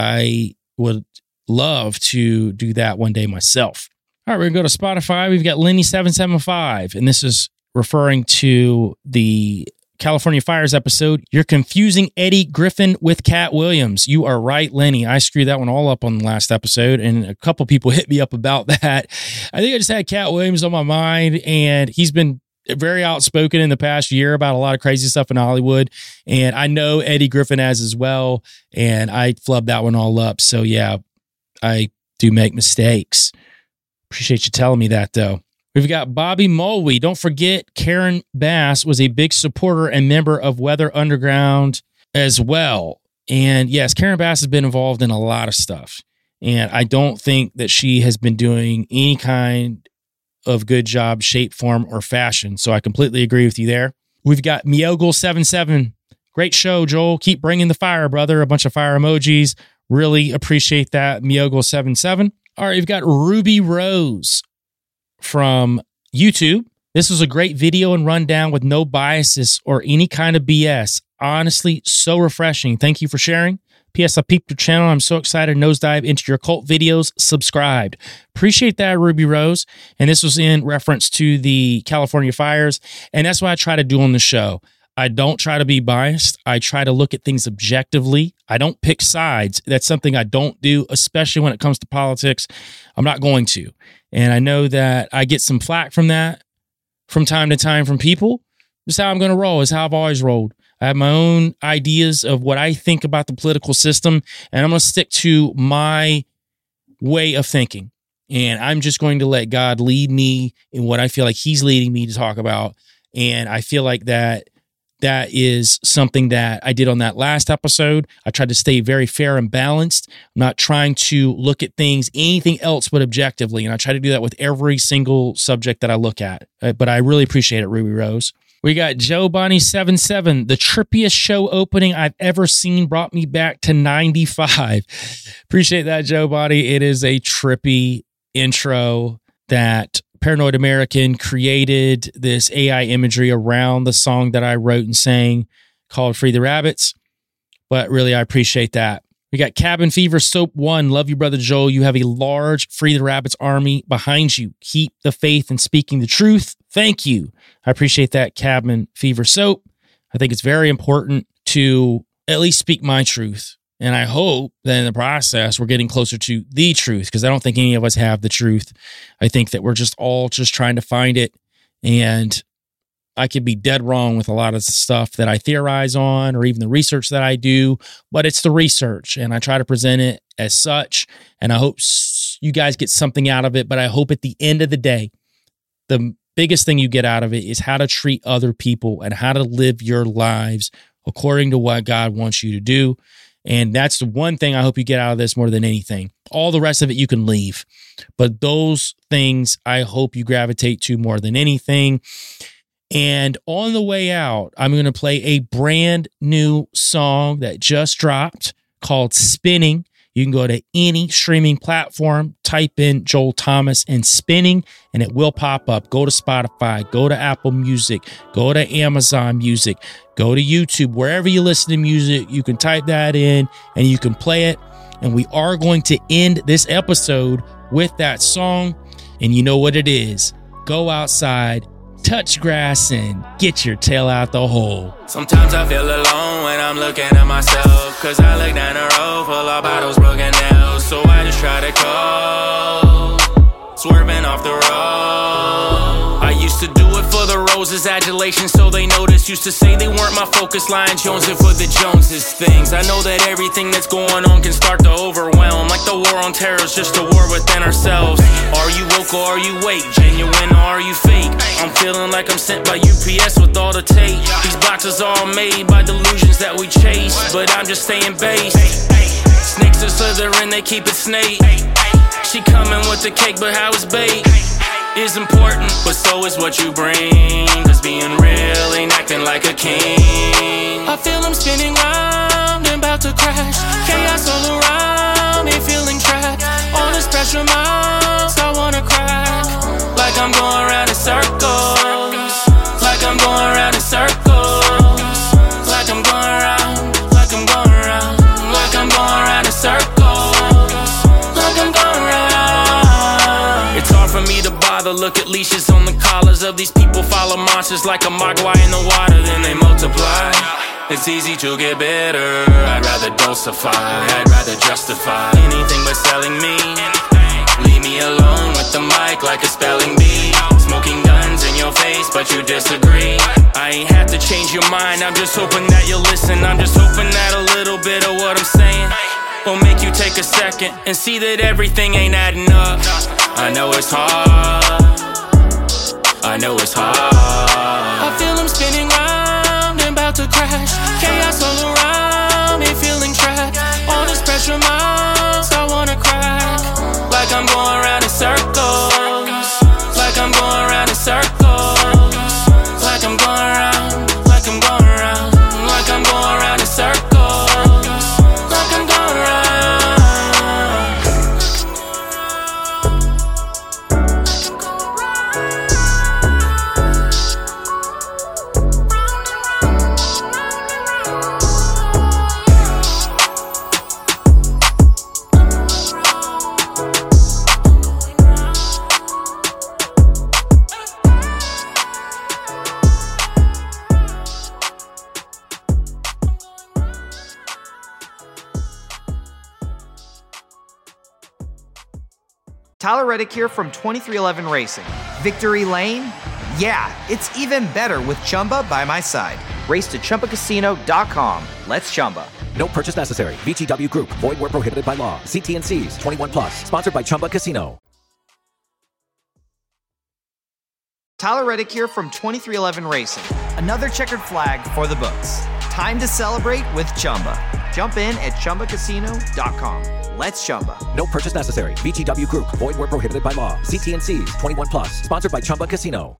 I would love to do that one day myself. All right, we're going to go to Spotify. We've got Lenny seven seven five, and this is referring to the California Fires episode. You're confusing Eddie Griffin with Cat Williams. You are right, Lenny. I screwed that one all up on the last episode, and a couple people hit me up about that. I think I just had Cat Williams on my mind, and he's been very outspoken in the past year about a lot of crazy stuff in Hollywood. And I know Eddie Griffin has as well. And I flubbed that one all up. So yeah, I do make mistakes. Appreciate you telling me that though. We've got Bobby Mulvey. Don't forget, Karen Bass was a big supporter and member of Weather Underground as well. And yes, Karen Bass has been involved in a lot of stuff. And I don't think that she has been doing any kind of good job, shape, form, or fashion. So I completely agree with you there. We've got Miogul seventy-seven. Great show, Joel. Keep bringing the fire, brother. A bunch of fire emojis. Really appreciate that, Miogul seventy-seven. All right, we've got Ruby Rose from YouTube. This was a great video and rundown with no biases or any kind of B S. Honestly, so refreshing. Thank you for sharing. P S. I peeped your channel. I'm so excited. Nosedive into your cult videos. Subscribed. Appreciate that, Ruby Rose. And this was in reference to the California fires. And that's what I try to do on the show. I don't try to be biased. I try to look at things objectively. I don't pick sides. That's something I don't do, especially when it comes to politics. I'm not going to. And I know that I get some flack from that from time to time from people. This is how I'm going to roll. It's how I've always rolled. I have my own ideas of what I think about the political system, and I'm going to stick to my way of thinking. And I'm just going to let God lead me in what I feel like he's leading me to talk about. And I feel like that that is something that I did on that last episode. I tried to stay very fair and balanced. I'm not trying to look at things, anything else but objectively. And I try to do that with every single subject that I look at. But I really appreciate it, Ruby Rose. We got Joe Bonnie seventy-seven. The trippiest show opening I've ever seen brought me back to ninety-five. Appreciate that, Joe Bonnie. It is a trippy intro that Paranoid American created this A I imagery around the song that I wrote and sang called Free the Rabbits. But really, I appreciate that. We got Cabin Fever Soap One. Love you, Brother Joel. You have a large Free the Rabbits army behind you. Keep the faith and speaking the truth. Thank you. I appreciate that, Cabin Fever Soap. I think it's very important to at least speak my truth. And I hope that in the process, we're getting closer to the truth, because I don't think any of us have the truth. I think that we're just all just trying to find it. And I could be dead wrong with a lot of stuff that I theorize on, or even the research that I do, but it's the research, and I try to present it as such. And I hope you guys get something out of it. But I hope at the end of the day, the biggest thing you get out of it is how to treat other people and how to live your lives according to what God wants you to do. And that's the one thing I hope you get out of this more than anything. All the rest of it you can leave. But those things I hope you gravitate to more than anything. And on the way out, I'm going to play a brand new song that just dropped called Spinning. You can go to any streaming platform, type in Joel Thomas and Spinning, and it will pop up. Go to Spotify, go to Apple Music, go to Amazon Music, go to YouTube, wherever you listen to music, you can type that in and you can play it. And we are going to end this episode with that song. And you know what it is. Go outside, touch grass, and get your tail out the hole. Sometimes I feel alone when I'm looking at myself, cause I look down the road full of bottles, broken nails. So I just try to go, swerving off the road. I used to do it for the roses, adulation, so they noticed. Used to say they weren't my focus, lying jonesing for the Joneses things. I know that everything that's going on can start to overwhelm, like the war on terror is just a war within ourselves. Are you woke or are you awake? Genuine or are you fake? I'm feeling like I'm sent by U P S with all the tape. These boxes are all made by delusions that we chase, but I'm just staying base. Snakes are slithering, they keep it snake. She coming with the cake, but how it's baked is important, but so is what you bring. Cause being real ain't acting like a king. I feel I'm spinning round and about to crash. Chaos all around me, feeling trapped. All this pressure mounts, I wanna crack. Like I'm going around in circles. Like I'm going around in circles. Like I'm going around. Like I'm going around. Like I'm going around in circles. Like I'm going around. It's hard for me to bother. Look at leashes on the collars of these people. Follow monsters like a mogwai in the water, then they multiply. It's easy to get bitter. I'd rather dulcify. I'd rather justify anything but selling me. Leave me alone with the mic like a spelling bee. Smoking guns in your face, but you disagree. I ain't have to change your mind. I'm just hoping that you'll listen. I'm just hoping that a little bit of what I'm saying will make you take a second and see that everything ain't adding up. I know it's hard, I know it's hard. I feel I'm spinning round and about to crash. Chaos all around, ain't feeling trapped. All this pressure mounts, I wanna crack. Like I'm going round in circles. Like I'm going round in circles. Like I'm going round, like I'm going round. Like I'm going round in circles. Like I'm going round. Tyler Reddick here from twenty-three eleven Racing. Victory Lane? Yeah, it's even better with Chumba by my side. Race to Chumba Casino dot com. Let's Chumba. No purchase necessary. V G W Group. Void where prohibited by law. See T and C's. twenty-one plus. Sponsored by Chumba Casino. Tyler Reddick here from twenty-three eleven Racing. Another checkered flag for the books. Time to celebrate with Chumba. Jump in at Chumba Casino dot com. Let's Chumba. No purchase necessary. V G W Group. Void where prohibited by law. See T and C's. twenty-one plus. Sponsored by Chumba Casino.